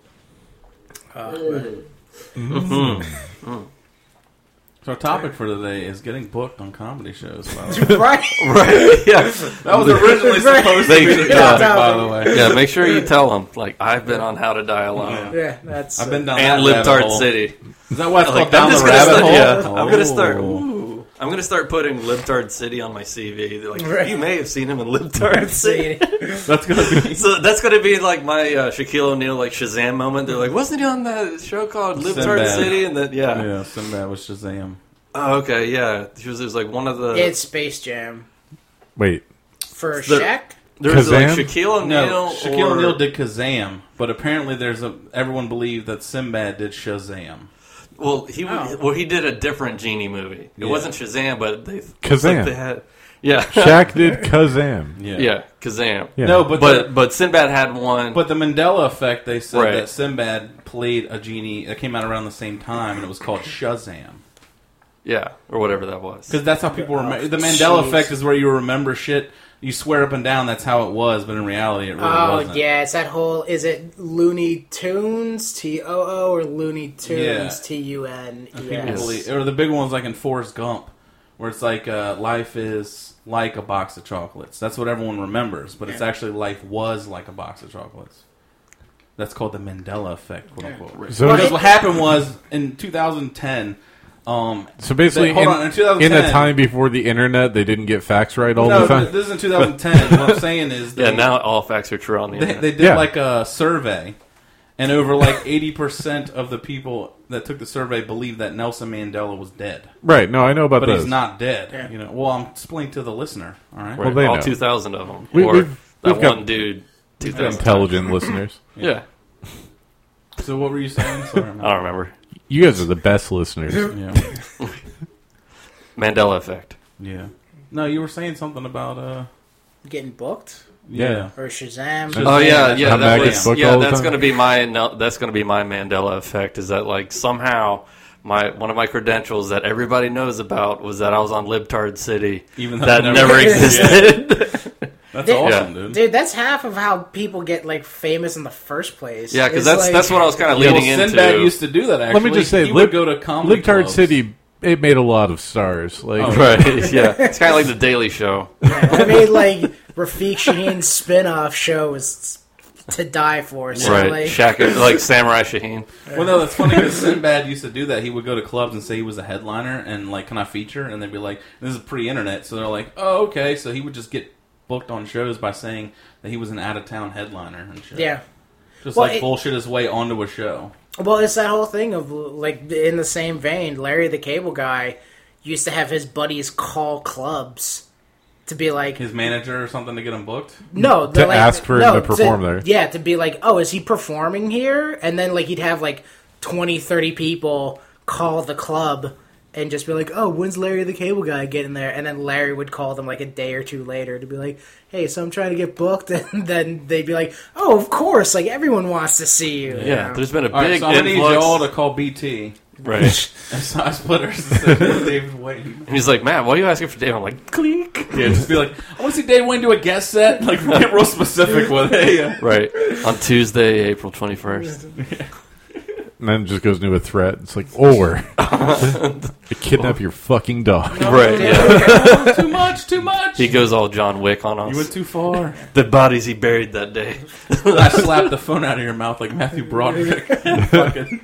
C: So our topic for today is getting booked on comedy shows. By the way.
D: Right?
B: Right, yeah.
C: That was originally
D: Right.
C: supposed to be the
B: Yeah.
C: topic, by the way.
B: Yeah, make sure you tell them, like, I've been on How to Die Alone.
D: Yeah, that's...
C: I've been down
B: And
C: that rabbit
B: Libtard
C: hole.
B: City.
C: Is that why it's
B: Like,
C: called Down the
B: gonna
C: Rabbit
B: start,
C: Hole?
B: yeah, I'm gonna start.
C: Oh.
B: Ooh, I'm gonna start putting Libtard City on my CV. They're like,
D: Right.
B: you may have seen him in Libtard City.
C: That's gonna be.
B: So that's gonna be like my Shaquille O'Neal like Shazam moment. They're like, wasn't he on that show called Libtard
C: Sinbad.
B: City? And then
C: Yeah, Sinbad was Shazam.
B: Oh, okay, yeah. She was like one of the.
D: It's Space Jam.
A: Wait,
D: For
B: The-
D: Shaq?
B: there was like
A: Kazam?
B: Shaquille O'Neal.
C: No, Shaquille
B: or-
C: O'Neal did Kazam, but apparently everyone believed that Sinbad did Shazam.
B: Well,
D: Oh.
B: he did a different genie movie. It
C: Yeah.
B: wasn't Shazam, but they
A: Kazam.
B: Like they had, yeah,
A: Shaq did Kazam.
B: yeah, Kazam.
A: Yeah.
C: No,
B: But Sinbad had one.
C: But the Mandela effect, they said
B: Right.
C: that Sinbad played a genie that came out around the same time, and it was called Shazam.
B: Yeah, or whatever that was.
C: Because that's how people remember. The Mandela
D: Jeez.
C: effect is where you remember shit. You swear up and down that's how it was, but in reality, it really
D: Oh,
C: wasn't.
D: yeah, it's that whole... Is it Looney Tunes, T-O-O, or Looney Tunes,
C: Yeah.
D: T-U-N?
C: People
D: Yes.
C: believe, or the big ones like in Forrest Gump, where it's like life is like a box of chocolates. That's what everyone remembers, but it's actually life was like a box of chocolates. That's called the Mandela effect, quote unquote.
A: So,
C: Because what happened was in 2010.
A: so basically,
C: hold on, in 2010,
A: in the time before the internet, they didn't get facts right all
C: no,
A: the time.
C: this is in 2010. What I'm saying is,
B: Yeah, now all facts are true on the
C: they
B: internet.
C: did
A: Yeah.
C: like a survey, and over like 80% of the people that took the survey believed that Nelson Mandela was dead,
A: Right? No, I know about
C: but
A: those.
C: he's not dead.
D: Yeah.
C: You know, well, I'm explaining to the listener. All right,
A: Well, they
B: all
A: know.
B: 2,000 of them.
A: We-
B: or
A: we've
B: that
A: got-
B: one dude, 2,000.
A: Intelligent listeners.
B: Yeah,
C: So what were you saying? Sorry,
B: I don't remember.
A: You guys are the best listeners.
C: Yeah,
B: Mandela effect.
C: yeah. No, you were saying something about
D: Getting booked?
C: yeah.
D: Or Shazam?
C: Shazam.
B: Oh yeah, yeah.
A: How
B: That
A: Mac
B: was
A: gets booked all the
B: That's
A: time?
B: going to be that's going to be my Mandela effect. Is that like somehow one of my credentials that everybody knows about was that I was on Libtard City,
C: Even though
B: that
C: it
B: never
C: Yeah.
B: existed.
C: That's
D: Dude,
C: awesome, dude.
D: Dude, that's half of how people get, like, famous in the first place.
B: Yeah, because
D: It's
B: that's what I was kind of
C: Well,
B: leading
C: Sinbad
B: into.
C: used to do that. Actually,
A: Let me just say,
C: he would go to comedy
A: Libtard
C: clubs.
A: City, it made a lot of stars. Like,
C: Oh,
B: Right? Yeah, it's kind of like the Daily Show.
D: I mean, like, Rafiq Shaheen's spin-off show was to die for. So,
B: Right?
D: like,
B: Shaq, like Samurai Shaheen.
C: Well, no, that's funny because Sinbad used to do that. He would go to clubs and say he was a headliner and like, "Can I feature?" And they'd be like, "This is pre-internet," so they're like, "Oh, okay." So he would just get booked on shows by saying that he was an out-of-town headliner and shit.
D: yeah.
C: just
D: Well,
C: like
D: it-
C: bullshit his way onto a show.
D: Well, it's that whole thing of, like, in the same vein, Larry the Cable Guy used to have his buddies call clubs to be like
C: His manager or something to get him booked?
D: no
A: To ask for him to perform there.
D: Yeah, to be like, oh, is he performing here? And then like he'd have like 20, 30 people call the club and just be like, oh, when's Larry the Cable Guy getting there? And then Larry would call them like a day or two later to be like, hey, so I'm trying to get booked. And then they'd be like, oh, of course, like everyone wants to see you.
B: Yeah,
D: you know?
B: there's been a
C: All right,
B: big
C: so I'm going to need
B: influx.
C: y'all to call BT.
B: Right.
C: And Side Splitters instead of David Wayne.
B: And he's like, Matt, why are you asking for Dave? I'm like, click.
C: Yeah, just be like, I want to see Dave Wayne do a guest set. Like, get real specific with it.
B: Right. On Tuesday, April 21st.
A: And then just goes into a threat. It's like, or I kidnap your fucking dog.
B: Right, yeah.
C: Too much.
B: He goes all John Wick on us.
C: You went too far.
B: The bodies he buried that day.
C: I slapped the phone out of your mouth like Matthew Broderick. Fucking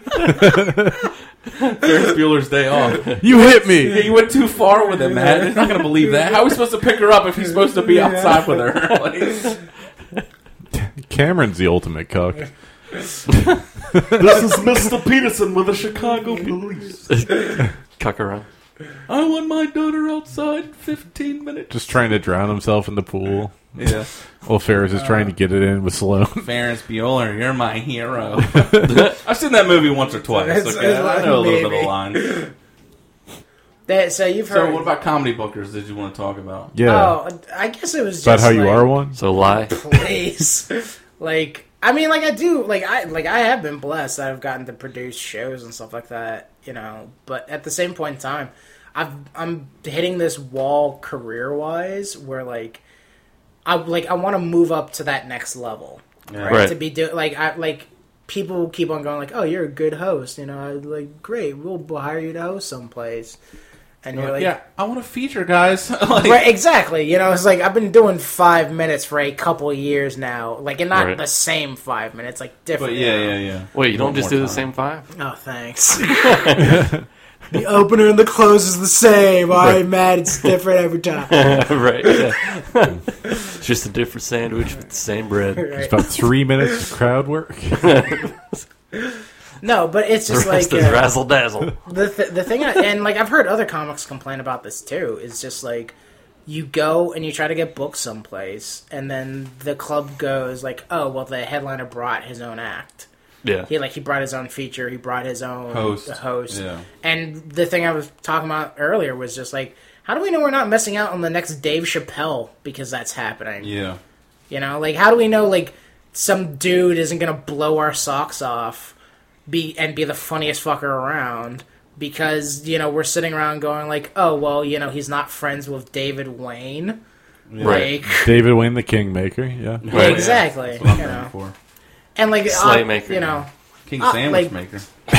C: Ferris Bueller's Day Off.
A: You hit me.
C: Yeah, you went too far with it, man. They're not going to believe that. How are we supposed to pick her up if he's supposed to be outside with her? Like,
A: Cameron's the ultimate cuck.
C: this is Mr. Peterson with the Chicago Police.
B: Cuck around.
C: I want my daughter outside 15 minutes.
A: Just trying to drown himself in the pool.
C: Yeah.
A: While Ferris is trying to get it in with Sloan.
C: Ferris Bueller, you're my hero. I've seen that movie once or twice.
D: It's
C: Okay? I know a little bit
D: maybe.
C: of lines.
D: So you've heard.
C: So what about comedy bookers did you want to talk about?
A: Yeah.
D: Oh, I guess it was just
A: About how you
D: like,
A: are one?
B: So lie.
D: Please. Like, I mean, like I do, like I have been blessed that I've gotten to produce shows and stuff like that, you know. But at the same point in time, I'm hitting this wall career wise where like I want to move up to that next level,
C: Yeah.
D: right?
B: Right.
D: To be like people keep on going like, oh, you're a good host, you know. Like, great, we'll hire you to host someplace, and you're like,
C: yeah, I want to feature, guys. Like,
D: right, exactly. You know, it's like I've been doing 5 minutes for a couple years now, like, and not
B: Right.
D: the same 5 minutes, like different.
C: but
D: you know?
C: yeah.
B: Wait, you don't
C: One
B: just
C: more
B: do the
C: time.
B: same 5?
D: Oh, thanks. The opener and the close is the same. I'm mad it's different every time.
B: Right, yeah. It's just a different sandwich with the same bread.
A: It's about 3 minutes of crowd work.
D: No, but it's
B: The
D: just
B: rest
D: like
B: is razzle dazzle.
D: the thing, and like I've heard other comics complain about this too. Is just like you go and you try to get booked someplace, and then the club goes like, "Oh, well, the headliner brought his own act.
B: Yeah.
D: He brought his own feature. He brought his own host.
C: Yeah.
D: And the thing I was talking about earlier was just like, how do we know we're not missing out on the next Dave Chappelle because that's happening?
C: Yeah.
D: You know, like how do we know like some dude isn't gonna blow our socks off, be the funniest fucker around because, you know, we're sitting around going like, oh well, you know, he's not friends with David Wayne.
B: Right.
D: Like,
A: David Wayne, the Kingmaker. Yeah.
B: Right.
D: exactly.
C: That's what I'm
D: You
C: going
D: know.
C: for.
D: And like
B: Slaymaker.
D: you know,
C: King
D: like-
C: Sandwich Maker.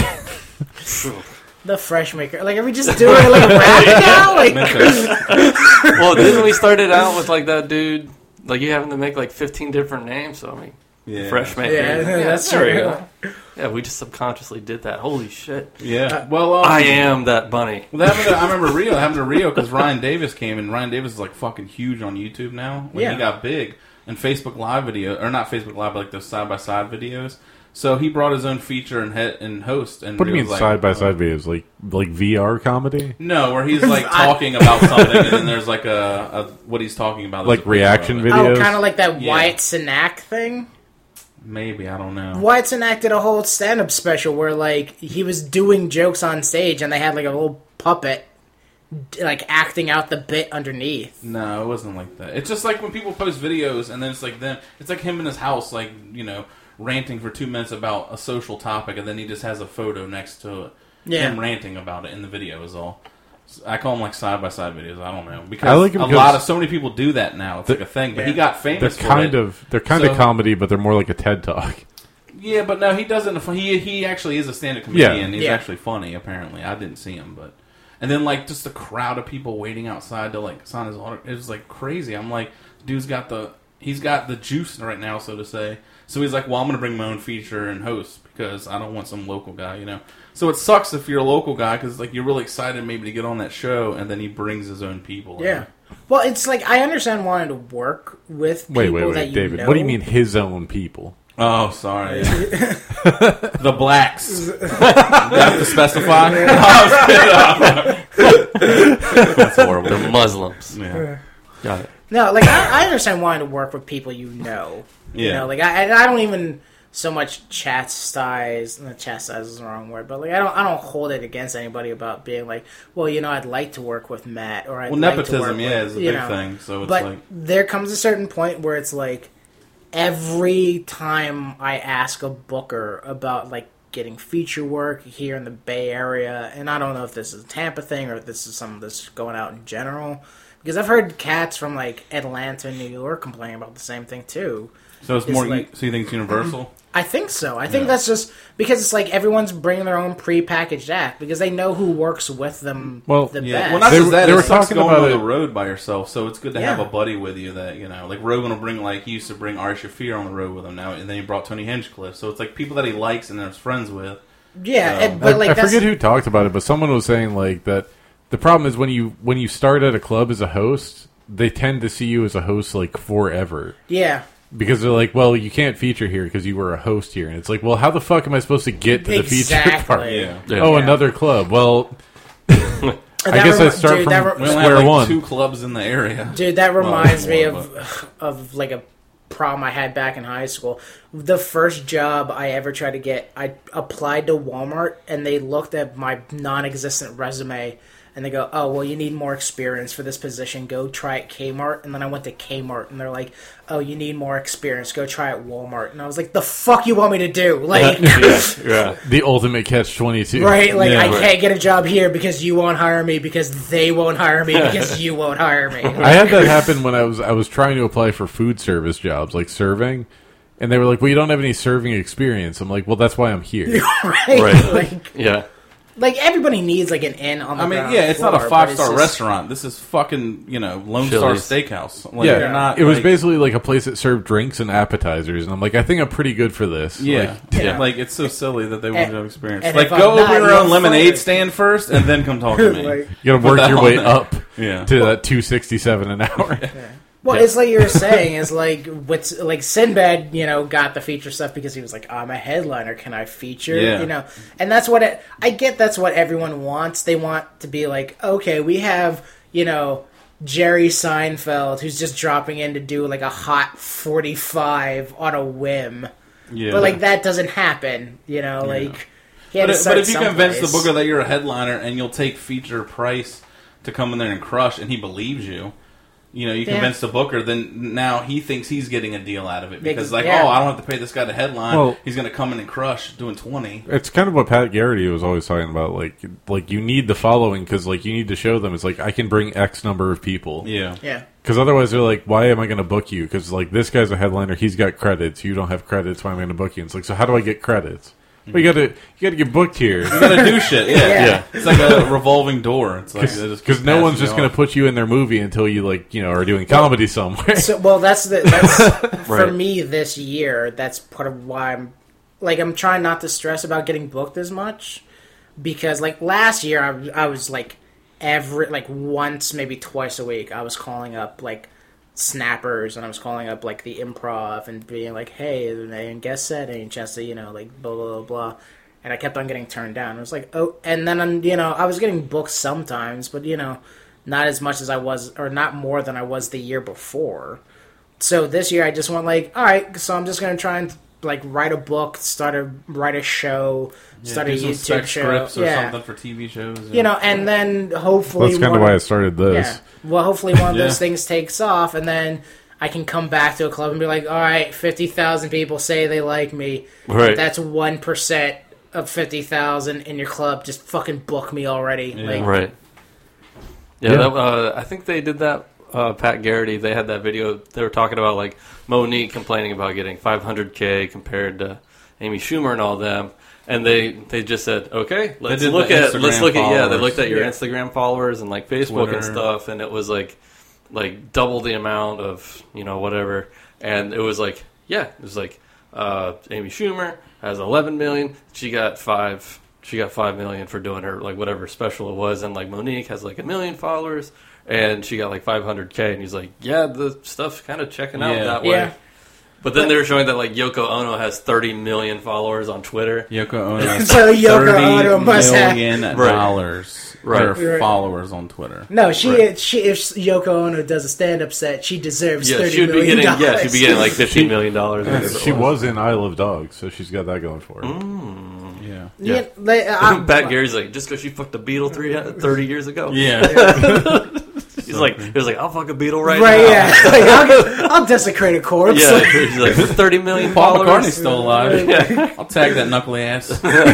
D: the fresh maker. Like, are we just doing it like a rap now? Like,
B: Well, didn't we start it out with like that dude? Like you having to make like 15 different names. So I mean,
C: Yeah.
B: fresh maker.
D: Yeah, that's
B: there we
D: true.
B: go. Yeah, we just subconsciously did that. Holy shit!
C: Yeah. Well,
B: I am that bunny.
C: Well, that happened I remember Rio. That happened to Rio because Ryan Davis came, and Ryan Davis is like fucking huge on YouTube now. When
D: Yeah.
C: he got big, and Facebook Live video, or not Facebook Live, but like those side by side videos. So he brought his own feature and host. And
A: What do you
C: Rio's
A: mean
C: like,
A: side by side videos? Like VR comedy?
C: No, where he's like talking about something, and then there's like a what he's talking about.
A: Like
C: There's a picture
A: reaction
C: of it.
A: videos?
D: oh, kind of like that
C: Yeah.
D: Wyatt Cenac thing.
C: Maybe, I don't know.
D: Wyatt Cenac did a whole stand-up special where like he was doing jokes on stage, and they had like a little puppet like acting out the bit underneath.
C: No, it wasn't like that. It's just like when people post videos, and then it's like them. It's like him in his house, like, you know, ranting for 2 minutes about a social topic, and then he just has a photo next to it.
D: Yeah.
C: Him ranting about it in the video is all. I call them like side by side videos. I don't know because
A: I like 'em
C: a
A: because
C: lot of so many people do that now. It's like a thing. But he got
A: They're
C: famous. for
A: kind
C: it.
A: of
C: So-
A: comedy, but they're more like a TED Talk.
C: Yeah, but no, he doesn't. He actually is a stand-up comedian. He's
D: Yeah.
C: actually funny. Apparently, I didn't see him, but and then like just a crowd of people waiting outside to like sign his autograph. It was like crazy. I'm like, dude's got the juice right now, so to say. So he's like, well, I'm going to bring my own feature and host because I don't want some local guy, you know. So it sucks if you're a local guy because like you're really excited maybe to get on that show, and then he brings his own people.
D: Yeah. Well, it's like I understand wanting to work with people
A: Wait,
D: that you
A: David.
D: know.
A: What do you mean his own people?
C: Oh, sorry. The blacks. You have to specify? That's horrible.
B: The Muslims.
C: Yeah.
B: Got it.
D: No, like I understand wanting to work with people you know. You
C: Yeah.
D: know, like I don't even so much chastise. Chastise is the wrong word, but like I don't hold it against anybody about being like, well, you know, I'd like to work with Matt, or I'd
C: Well,
D: like
C: nepotism,
D: to work
C: yeah,
D: with,
C: is a
D: you
C: big
D: know.
C: thing. So it's
D: But
C: like,
D: there comes a certain point where it's like every time I ask a booker about like getting feature work here in the Bay Area, and I don't know if this is a Tampa thing or if this is something that's going out in general, because I've heard cats from like Atlanta and New York complaining about the same thing too.
C: so it's more.
D: like-
C: So you think it's universal?
D: I think so. I think that's just because it's like everyone's bringing their own prepackaged act because they know who works with them
A: Well,
D: the
C: Yeah.
D: best.
C: Well, not
A: They
C: just
A: were-
C: that.
A: they
C: It
A: were
C: sucks
A: talking
C: going
A: about
C: on
A: it-
C: the road by yourself. So it's good to have
D: Yeah.
C: a buddy with you that like Rogan will bring he used to bring Ari Shaffir on the road with him now, and then he brought Tony Hinchcliffe. So it's like people that he likes and is friends with.
D: yeah,
C: So-
D: but like
A: I
D: that's,
A: forget who talked about it, but someone was saying like that. The problem is when you start at a club as a host, they tend to see you as a host like forever.
D: yeah.
A: Because they're like, well, you can't feature here because you were a host here. And it's like, well, how the fuck am I supposed to get to the feature part?
D: Exactly.
C: Yeah.
B: Yeah.
A: Oh,
D: Yeah.
A: another club. Well,
D: That
A: I guess I
D: remi-
A: start
D: dude,
A: from
D: that re-
C: We only
A: square
C: have like
A: one.
C: 2 clubs in the area.
D: Dude, that
C: Well,
D: reminds me
C: more,
D: of like a problem I had back in high school. The first job I ever tried to get, I applied to Walmart and they looked at my non-existent resume and they go, "Oh, well, you need more experience for this position. Go try at Kmart." And then I went to Kmart and they're like, "Oh, you need more experience. Go try at Walmart." And I was like, "The fuck you want me to do?" Like,
B: Yeah.
A: The ultimate catch-22.
D: right? Like,
C: Yeah,
D: I
C: right.
D: can't get a job here because you won't hire me because they won't hire me because you won't hire me.
A: I had that happen when I was trying to apply for food service jobs, like serving. And they were like, well, you don't have any serving experience. I'm like, well, that's why I'm here.
D: right?
B: Right.
D: Like,
B: Yeah.
D: like everybody needs like an inn on the
C: I mean,
D: ground
C: yeah, it's not a
D: floor, but
C: 5-star
D: just-
C: restaurant. This is fucking, Lone
B: Chili's.
C: Star Steakhouse. Like,
A: Yeah,
C: they're not,
A: it was
C: like-
A: basically like a place that served drinks and appetizers. And I'm like, I think I'm pretty good for this.
C: Yeah.
A: Like,
B: Yeah.
C: Like, it's so silly that they want to have experience.
D: and
C: Like,
D: if I'm
C: go
D: not,
C: open your
D: you're
C: own lemonade
D: fired.
C: stand first, and then come talk to me.
D: Like,
A: you got to
C: Put
A: work
C: that
A: your
C: on
A: way
C: there.
A: up
C: Yeah.
A: to that $2.67 an hour.
D: well,
B: Yeah.
D: it's like you were saying, is like what's like Sinbad, got the feature stuff because he was like, I'm a headliner, can I feature?
C: Yeah.
D: And that's what I get. That's what everyone wants. They want to be like, okay, we have Jerry Seinfeld who's just dropping in to do like a hot 45 on a whim,
C: Yeah.
D: but like that doesn't happen. Like. He had
C: But,
D: to start
C: but if you convince the
D: someplace.
C: booker that you're a headliner and you'll take feature price to come in there and crush, and he believes you, you convince the booker, then now he thinks he's getting a deal out of it because, like,
D: Yeah.
C: oh, I don't have to pay this guy to headline.
A: Well-
C: He's going to come in and crush doing 20.
A: It's kind of what Pat Garrity was always talking about. Like you need the following because like you need to show them. It's like I can bring X number of people.
C: Yeah.
D: Yeah.
A: Because otherwise they're like, why am I going to book you? Because like this guy's a headliner, he's got credits. You don't have credits. Why am I going to book you? And it's like, so how do I get credits? Well, you got to get booked here.
C: You got to do shit. Yeah.
D: Yeah.
C: It's like a revolving door. It's like they just
A: Because
C: keep
A: no one's
C: passing
A: just
C: you
A: going
C: off.
A: to put you in their movie until you are doing comedy somewhere.
D: So, well, that's for
B: Right.
D: me this year. That's part of why I'm trying not to stress about getting booked as much because like last year I was like once maybe twice a week I was calling up like Snappers and I was calling up like the Improv and being like, hey, and guest set, any chance to like blah blah blah blah. And I kept on getting turned down. I was like, oh, and then I was getting booked sometimes, but not as much as I was, or not more than I was the year before. So this year I just went like, all right, so I'm just gonna try and like write a book, write a show, start a
C: do some
D: YouTube
C: spec
D: show,
C: scripts or something for TV shows.
D: and then hopefully
A: That's kind of why I started this.
D: yeah. Well, hopefully one of
C: Yeah.
D: those things takes off, and then I can come back to a club and be like, all right, 50,000 people say they like me.
B: Right.
D: That's 1% of 50,000 in your club. Just fucking book me already.
C: Yeah.
D: Like,
B: Right. Yeah,
A: Yeah.
B: That, I think they did that. Pat Garrity, they had that video. They were talking about like Monique complaining about getting 500K compared to Amy Schumer and all them, and they just said, okay, let's
C: did
B: look
C: the
B: at
C: Instagram
B: they looked at your
D: Yeah.
B: Instagram followers and like Facebook
C: Twitter.
B: and stuff, and it was like double the amount of whatever, and it was like Amy Schumer has 11 million, she got 5 million for doing her like whatever special it was, and like Monique has like 1 million followers and she got like 500K, and he's like, yeah, the stuff's kind of checking out that way.
D: Yeah.
B: But then they were showing that like Yoko Ono has 30 million followers on Twitter.
C: Yoko Ono has
D: So Yoko
C: $30
D: Ono must have-
C: million
B: Right.
C: dollars.
B: Right.
C: Her followers on Twitter.
D: No, she if Yoko Ono does a stand-up set, she deserves
B: Yeah,
D: $30
B: she'd be
D: million.
B: getting. Yeah, she'd be getting like $15 million. or whatever
A: She
B: it
A: was in Isle of Dogs, so she's got that going for her.
C: Yeah.
B: Yeah. Pat Gary's like, just because she fucked a beetle 30 years ago.
C: Yeah.
B: He's like, I'll fuck a beetle right
D: Right,
B: now.
D: yeah. Like, I'll desecrate a corpse.
B: Yeah,
D: Like,
B: he's like, with 30 million
C: Paul
B: followers.
C: McCartney's still alive. I'll tag that knuckly ass.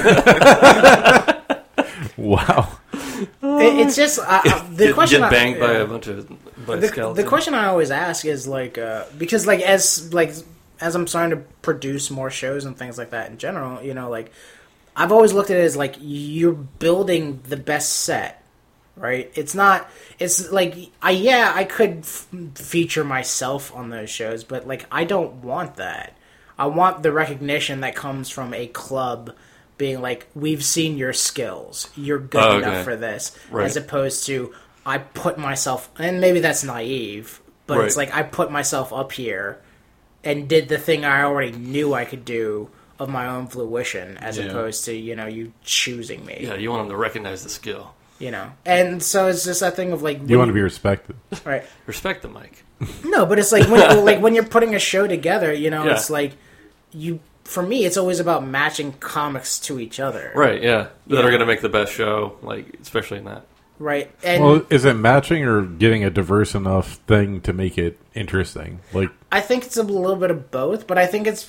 A: Wow.
D: it's just the question.
B: Get banged by a bunch of skeletons.
D: The question I always ask is like because like as I'm starting to produce more shows and things like that in general, you know, like I've always looked at it as like you're building the best set, right? It's not. It's like I could feature myself on those shows, but like I don't want that. I want the recognition that comes from a club being like, we've seen your skills, you're good enough for this,
B: right.
D: as opposed to I put myself, and maybe that's naive, but
B: right.
D: It's like I put myself up here and did the thing I already knew I could do of my own fruition, as opposed to, you know, you choosing me.
B: Yeah, you want them to recognize the skill.
D: You know, and so it's just that thing of like
A: You want to be respected.
D: right.
B: Respect the mic.
D: No, but it's like when you're putting a show together, you know,
B: Yeah.
D: it's like you. For me, it's always about matching comics to each other,
B: Right, yeah. That
D: Yeah.
B: are going to make the best show, like, especially in that.
D: right? And
A: Well, is it matching or getting a diverse enough thing to make it interesting? Like,
D: I think it's a little bit of both, but I do think it's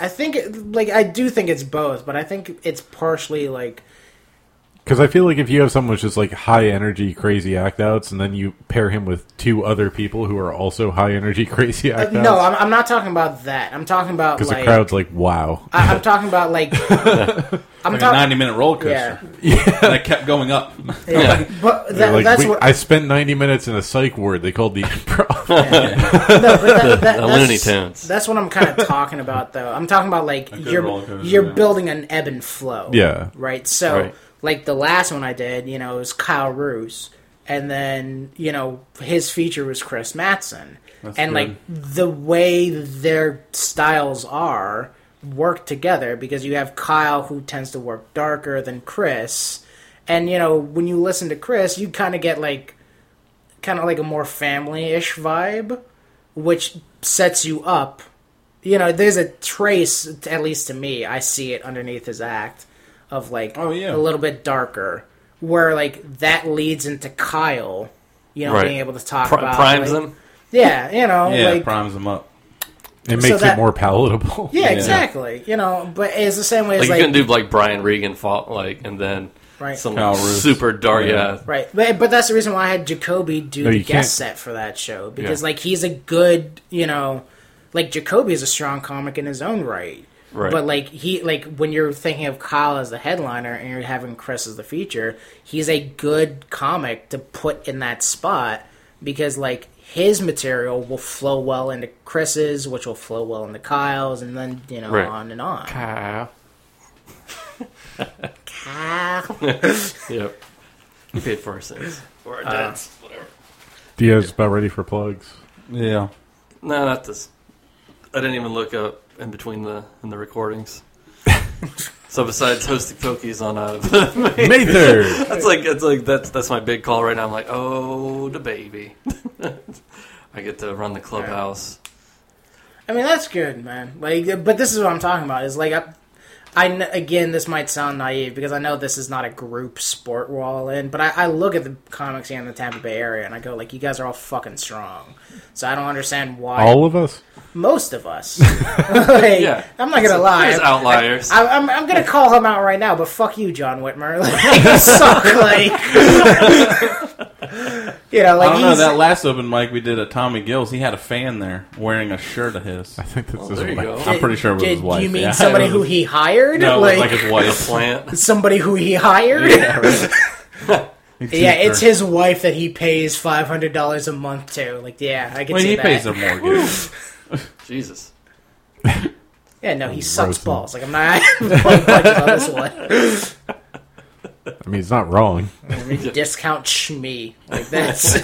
D: both, but I think it's partially like.
A: because I feel like if you have someone who's just like high energy, crazy act outs, and then you pair him with two other people who are also high energy, crazy act outs.
D: No, I'm not talking about that. I'm talking about
A: because
D: like
A: the crowd's like, wow.
D: I'm talking about like I'm
C: Like a
D: talking.
C: 90-minute roller coaster.
D: Yeah,
C: And it kept going up.
D: yeah. But
A: They're like,
D: that's
A: "We-
D: what
A: I spent 90 minutes in a psych ward. They called the improv.
D: No, but that's
B: Looney Tunes.
D: That's what I'm kind of talking about, though. I'm talking about like
C: good
D: you're
C: roller coaster,
D: you're
C: yeah.
D: building an ebb and flow.
A: Yeah.
D: Right. So
B: Right.
D: like the last one I did, you know, it was Kyle Roos, and then you know his feature was Chris Mattson,
C: That's
D: and
C: good.
D: like the way their styles are work together because you have Kyle who tends to work darker than Chris, and you know when you listen to Chris, you kind of get like a more family-ish vibe, which sets you up. You know, there's a trace, at least to me, I see it underneath his act, of like
C: Oh, yeah.
D: a little bit darker, where like that leads into Kyle, you know,
B: Right.
D: being able to talk about
B: Primes
D: like,
B: them.
D: Yeah, you know,
C: Yeah,
D: like
C: primes them up.
A: It
D: So
A: makes
D: that-
A: it more palatable.
D: yeah, exactly. You know, but it's the same way
B: Like,
D: as
B: you
D: like
B: couldn't do, like, Brian Regan fought, like, and then
D: right.
B: some
C: Kyle Roos.
B: super dark, yeah.
D: Right, but that's the reason why I had Jacoby do
A: No,
D: the
A: you
D: guest
A: can't.
D: set for that show because
B: Yeah.
D: like he's a good, you know, like Jacoby is a strong comic in his own right.
B: Right.
D: But like when you're thinking of Kyle as the headliner and you're having Chris as the feature, he's a good comic to put in that spot because like his material will flow well into Chris's, which will flow well into Kyle's, and then you know
B: Right.
D: on and on.
B: Kyle.
D: Kyle.
B: Yep. We paid for our sins. Or our debts. Whatever.
A: Diaz about ready for plugs.
C: Yeah.
B: No, not this. I didn't even look up in between the recordings. So besides hosting Pokies on
A: May 3rd.
B: that's my big call right now. I'm like, oh, the baby. I get to run the clubhouse.
D: I mean, that's good, man. Like, but this is what I'm talking about. Is like, again, this might sound naive because I know this is not a group sport we're all in. But I look at the comics here in the Tampa Bay area and I go, like, you guys are all fucking strong. So I don't understand why.
A: All of us?
D: Most of us. Like,
B: Yeah.
D: I'm not gonna lie.
B: There's outliers.
D: I'm gonna call him out right now, but fuck you, John Whitmer. Like, you suck. Like, you know, like
C: I don't know,
D: he's.
C: that last open mic we did at Tommy Gill's, he had a fan there wearing a shirt of his.
A: I think that's his
B: there you
A: wife.
B: go.
C: I'm pretty sure it was his wife.
D: You mean
C: Yeah.
D: somebody
C: It was
D: who he hired?
C: No,
D: like,
C: like his
B: A
C: wife.
B: plant.
D: somebody who he hired?
C: Yeah, right.
D: Yeah, it's his wife that he pays $500 a month to. Like, yeah, I can
C: Well,
D: see
C: he
D: that.
C: pays their mortgage.
B: Jesus.
D: Yeah, no, he sucks
A: Roasted.
D: balls. Like, I'm not playing budget on this one.
A: I mean, he's not wrong.
D: I mean, discount Shmee. Like, that's...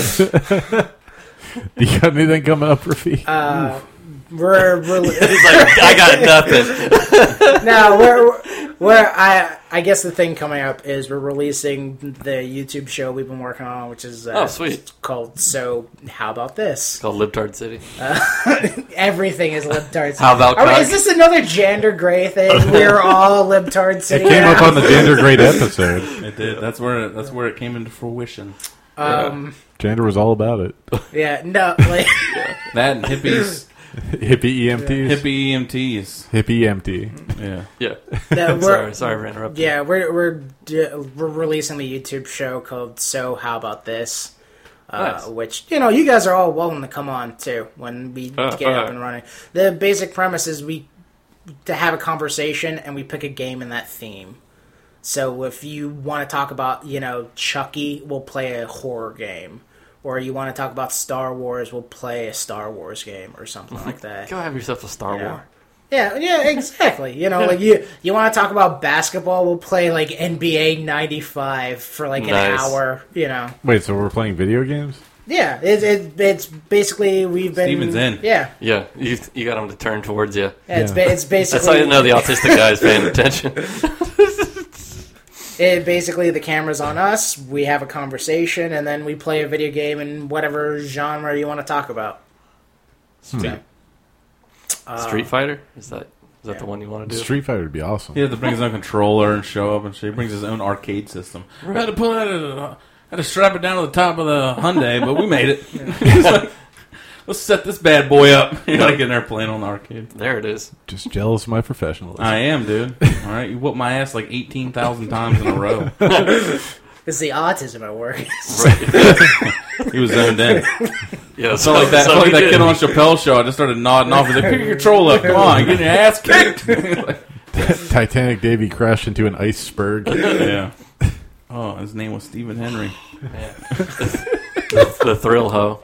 A: You got anything coming up, Rafi?
D: we're
B: He's like, I got nothing.
D: no, Well, I guess the thing coming up is we're releasing the YouTube show we've been working on, which is
B: sweet.
D: called So How About This?
B: It's called Libtard City.
D: Everything is libtards.
B: How about cock?
D: Is this another Gender Gray thing? We're all libtard city.
A: It came up on the Gender Great episode.
C: It did. That's where it came into fruition.
A: Gender was all about it.
D: Yeah, no, like
C: That and hippies,
A: Hippie EMTs.
C: hippie EMTs.
A: Hippie empty.
C: Yeah.
B: Yeah.
D: no,
B: Sorry for interrupting.
D: yeah, we're releasing the YouTube show called So How About This?
B: Nice.
D: Which, you guys are all welcome to come on too when we get up and running. The basic premise is to have a conversation and we pick a game in that theme. So if you want to talk about, Chucky, we'll play a horror game. Or you want to talk about Star Wars, we'll play a Star Wars game or something like that.
B: Go have yourself a Star Wars.
D: Yeah, exactly. Like you want to talk about basketball, we'll play like NBA 95 for like an hour,
A: Wait, so we're playing video games?
D: Yeah, it's basically we've been
C: Steven's in.
D: Yeah.
B: Yeah, you got them to turn towards you.
D: It's basically
B: That's how you know the autistic guy is paying attention.
D: Basically, the camera's on us. We have a conversation, and then we play a video game in whatever genre you want to talk about.
B: Street Fighter? Is that the one you want to do?
A: Street Fighter would be awesome.
C: He had to bring his own controller and show up and shit. He brings his own arcade system. I had to pull out had to strap it down to the top of the Hyundai, but we made it. He's like, let's set this bad boy up. You're like in there playing on the arcade.
B: There it is.
A: Just jealous of my professionalism.
C: I am, dude. All right, you whooped my ass like 18,000 times in a row.
D: It's the autism at work.
C: He was zoned in.
B: Yeah,
C: So like that, like that kid on Chappelle's show. I just started nodding off. He's like, "Pick your control up, come on, get your ass kicked." Like,
A: Titanic Davy crashed into an iceberg.
C: yeah. Oh, his name was Stephen Henry.
B: the thrill hoe.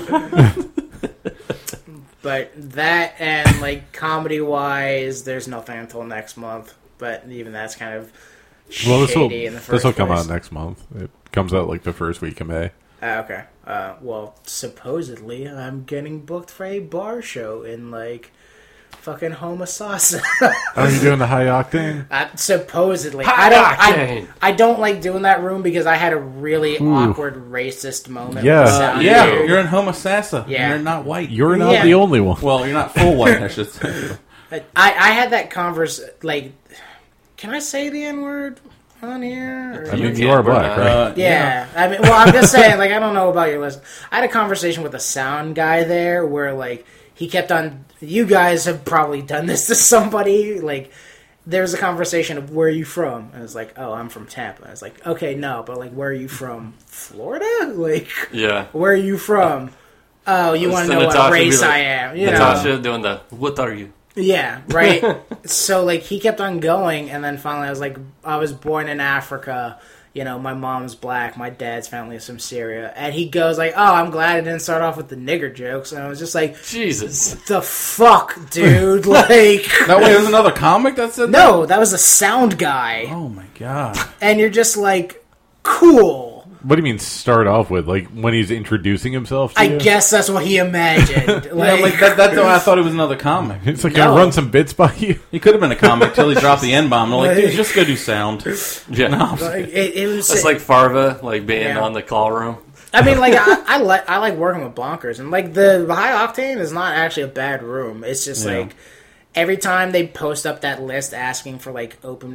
D: But that and like comedy wise, there's nothing until next month. But even that's kind of
A: Well,
D: shady in the first
A: this will come
D: place.
A: out next month. It comes out like the first week of May.
D: Okay. Well, supposedly I'm getting booked for a bar show in like fucking Homosassa.
A: Are you doing the high octane?
D: Supposedly,
B: Octane.
D: I don't like doing that room because I had a really awkward racist moment.
A: Yeah.
D: with the sound
C: Yeah,
D: dude.
C: you're in Homosassa.
D: Yeah.
C: You're not white.
A: You're not
D: Yeah.
A: the only one.
C: Well, you're not full white, I should say.
D: I had that like, can I say the N-word on here? Or-
A: I mean,
B: You
A: you are
B: can't, we're
A: black,
B: not.
A: right?
D: yeah. I mean, well, I'm just saying, like, I don't know about your list. I had a conversation with a sound guy there where, like, he kept on. You guys have probably done this to somebody. Like, there was a conversation of where are you from? And I was like, oh, I'm from Tampa. I was like, okay, no, but like, where are you from? Florida? Like,
B: Yeah.
D: where are you from? Oh, you want to know what race I am? You know?
B: Natasha doing the, what are you?
D: Yeah, right. So like he kept on going, and then finally I was like, I was born in Africa. My mom's black, my dad's family is from Syria, and he goes like, "Oh, I'm glad I didn't start off with the nigger jokes." And I was just like,
B: Jesus.
D: "The fuck, dude!" Like,
C: That way, there's another comic that said that?
D: no, that was a sound guy,
C: Oh my god.
D: and you're just like, cool.
A: What do you mean start off with? Like when he's introducing himself to
D: I
A: you?
D: guess that's what he imagined.
C: Yeah, like that's why I thought it was another comic.
A: It's like,
D: No.
A: can I run some bits by you?
C: He could have been a comic till he dropped the N-bomb. They're like, dude, just go do sound.
B: Yeah.
D: Like, it was.
B: It's like Farva, like being
D: Yeah.
B: on the call room.
D: I mean, like I like working with bonkers, and like the high octane is not actually a bad room. It's just
C: Yeah.
D: like every time they post up that list asking for like open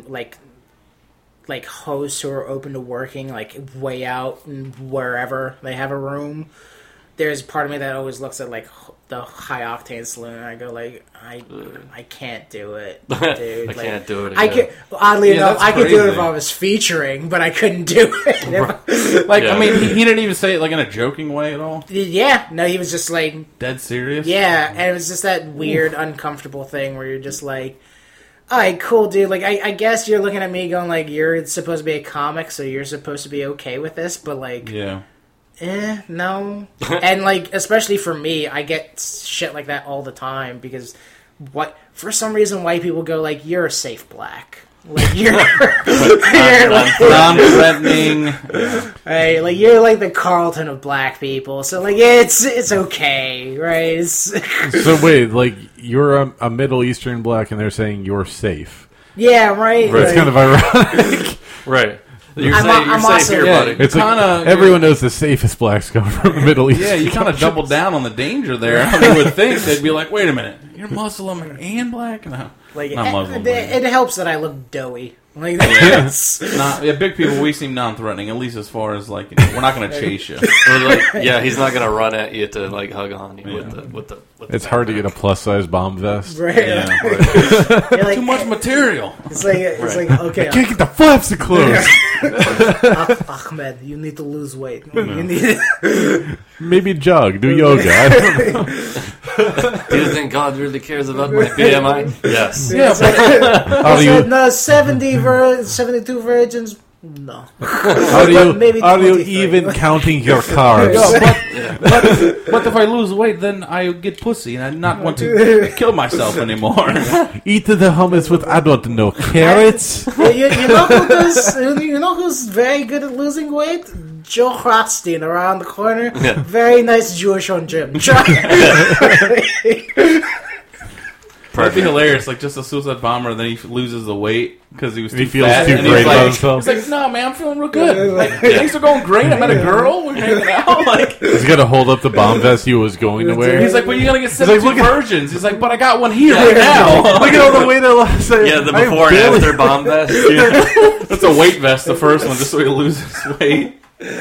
D: like hosts who are open to working like way out and wherever they have a room. There's part of me that always looks at like the high octane saloon, and I go like, I can't do it, dude.
B: I can't do it
D: I
B: again.
D: could, oddly
C: Yeah,
D: enough,
C: that's
D: I could do it if
C: crazy.
D: I was featuring, but I couldn't do it.
C: Like,
B: Yeah.
C: I mean, he didn't even say it like in a joking way at all.
D: Yeah, no, he was just like,
C: Dead serious.
D: yeah, and it was just that weird, uncomfortable thing where you're just like, all right, cool, dude. Like, I guess you're looking at me going like, you're supposed to be a comic, so you're supposed to be okay with this, but like,
C: Yeah.
D: no. And like, especially for me, I get shit like that all the time because for some reason, white people go like, you're a safe black. Like you're, you're like,
C: Non-threatening.
D: right, like you're like the Carlton of black people, so like it's okay, right?
A: So wait, like you're a Middle Eastern black, and they're saying you're safe.
D: Yeah, right.
B: Right.
A: It's kind of ironic.
B: Right. You're
D: I'm
B: safe
D: also-
B: here,
C: Yeah,
B: buddy.
A: It's
C: Kinda-
A: like everyone knows the safest blacks come from the Middle East.
C: Yeah, you kind of doubled down on the danger there. I would think they'd be like, "Wait a minute, you're Muslim and black." No,
D: Like
C: not Muslim.
D: it helps that I look doughy. Like that's
C: Big people, we seem non-threatening, at least as far as like we're not going to chase you.
B: Or like, yeah, he's not gonna run at you to like hug on you with the.
A: It's hard to get a plus-size bomb vest.
D: right.
C: Yeah,
D: You're like,
C: too much material.
D: It's like okay,
A: Can't get the flaps to close.
D: Ahmed, you need to lose weight. You need.
A: Maybe jog, do yoga. I don't know.
B: Do you think God really cares about my BMI? Yes.
A: How do you,
D: No, 72 virgins. No.
A: how do you,
D: Maybe
A: how do you
D: 23.
A: even counting your carbs?
C: But if I lose weight, then I get pussy, and I not want to kill myself anymore.
A: Eat the hummus with, I don't know, carrots?
D: You know who does? You know who's very good at losing weight? Joe Rothstein around the corner.
B: Yeah.
D: Very nice Jewish on gym.
C: That'd be hilarious, like just a suicide bomber, and then he loses the weight because he was too
A: He feels
C: fat.
A: too
C: and
A: great
C: he's
A: about
C: like,
A: himself.
C: He's like, "No, man, I'm feeling real good. Like, things are going great. I met a girl. We're hanging out." Like,
A: He's got to hold up the bomb vest he was going to wear.
C: he's like, "Well, you gotta get
A: like,
C: 72
A: look at-
C: virgins." He's like, "But I got one here right now."
A: Look at all the weight I lost.
B: Yeah, the before and after bomb vest.
C: That's a weight vest, the first one, just so he loses weight.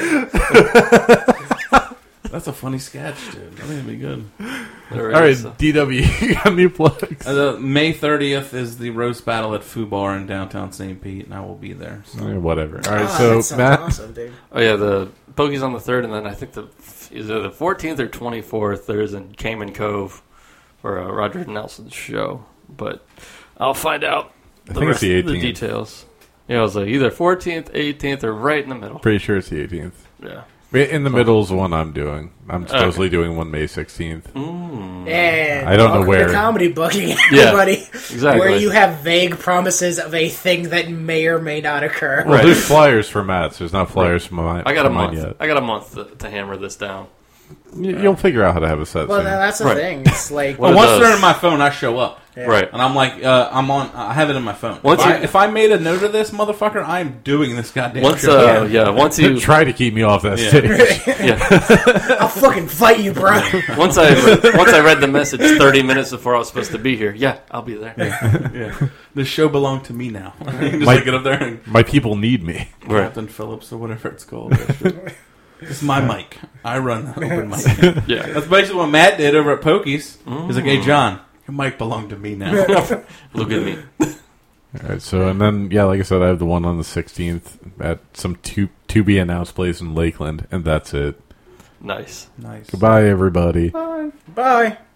C: That's a funny sketch, dude. I think it'd be good.
A: All right, DW, you got any plugs?
C: May 30th is the roast battle at Foo Bar in downtown St. Pete, and I will be there. So.
A: Whatever. All right,
D: Oh, that
A: so
D: sounds
A: Matt,
D: awesome, dude.
B: Oh yeah, the Bogey's on the 3rd, and then I think either the 14th or 24th there's in Cayman Cove for Roger Nelson's show. But I'll find out
A: I think it's the
B: of the
A: 18th.
B: details. Yeah, I was like either 14th, 18th, or right in the middle.
A: Pretty sure it's the 18th.
B: Yeah.
A: In the middle is the one I'm doing. I'm supposedly doing one May 16th.
D: And
A: I don't know
D: welcome
A: where.
D: to comedy booking, everybody.
B: exactly.
D: Where you have vague promises of a thing that may or may not occur.
A: Well,
B: Right.
A: there's flyers for Matt's. There's not flyers for mine.
B: I got a
A: for mine
B: month.
A: yet.
B: I got a month to hammer this down.
A: You'll figure out how to have a set
D: Well,
A: soon.
D: that's the
B: Right.
D: thing. It's like
B: Well,
C: Once
B: does.
C: they're in my phone, I show up.
D: Yeah.
B: Right.
C: And I'm like, I'm on. I have it in my phone.
B: Once
C: If I made a note of this, motherfucker, I'm doing this goddamn
B: Once,
C: show.
B: once you,
A: Try to keep me off that
C: Yeah.
A: stage.
B: yeah,
D: I'll fucking fight you, bro.
B: once I read the message 30 minutes before I was supposed to be here. Yeah, I'll be there.
C: Yeah. This show belonged to me now. You can just
A: My-
C: get up there and
A: My people need me.
B: Right.
C: Captain Phillips or whatever it's called. It's my mic. I run the open mic.
B: Yeah.
C: That's basically what Matt did over at Pokey's. He's like, "Hey, John, your mic belonged to me now."
B: Look at me.
A: All right, so, and then, yeah, like I said, I have the one on the 16th at some to-be announced place in Lakeland, and that's it.
B: Nice.
C: Nice.
A: Goodbye, everybody.
D: Bye.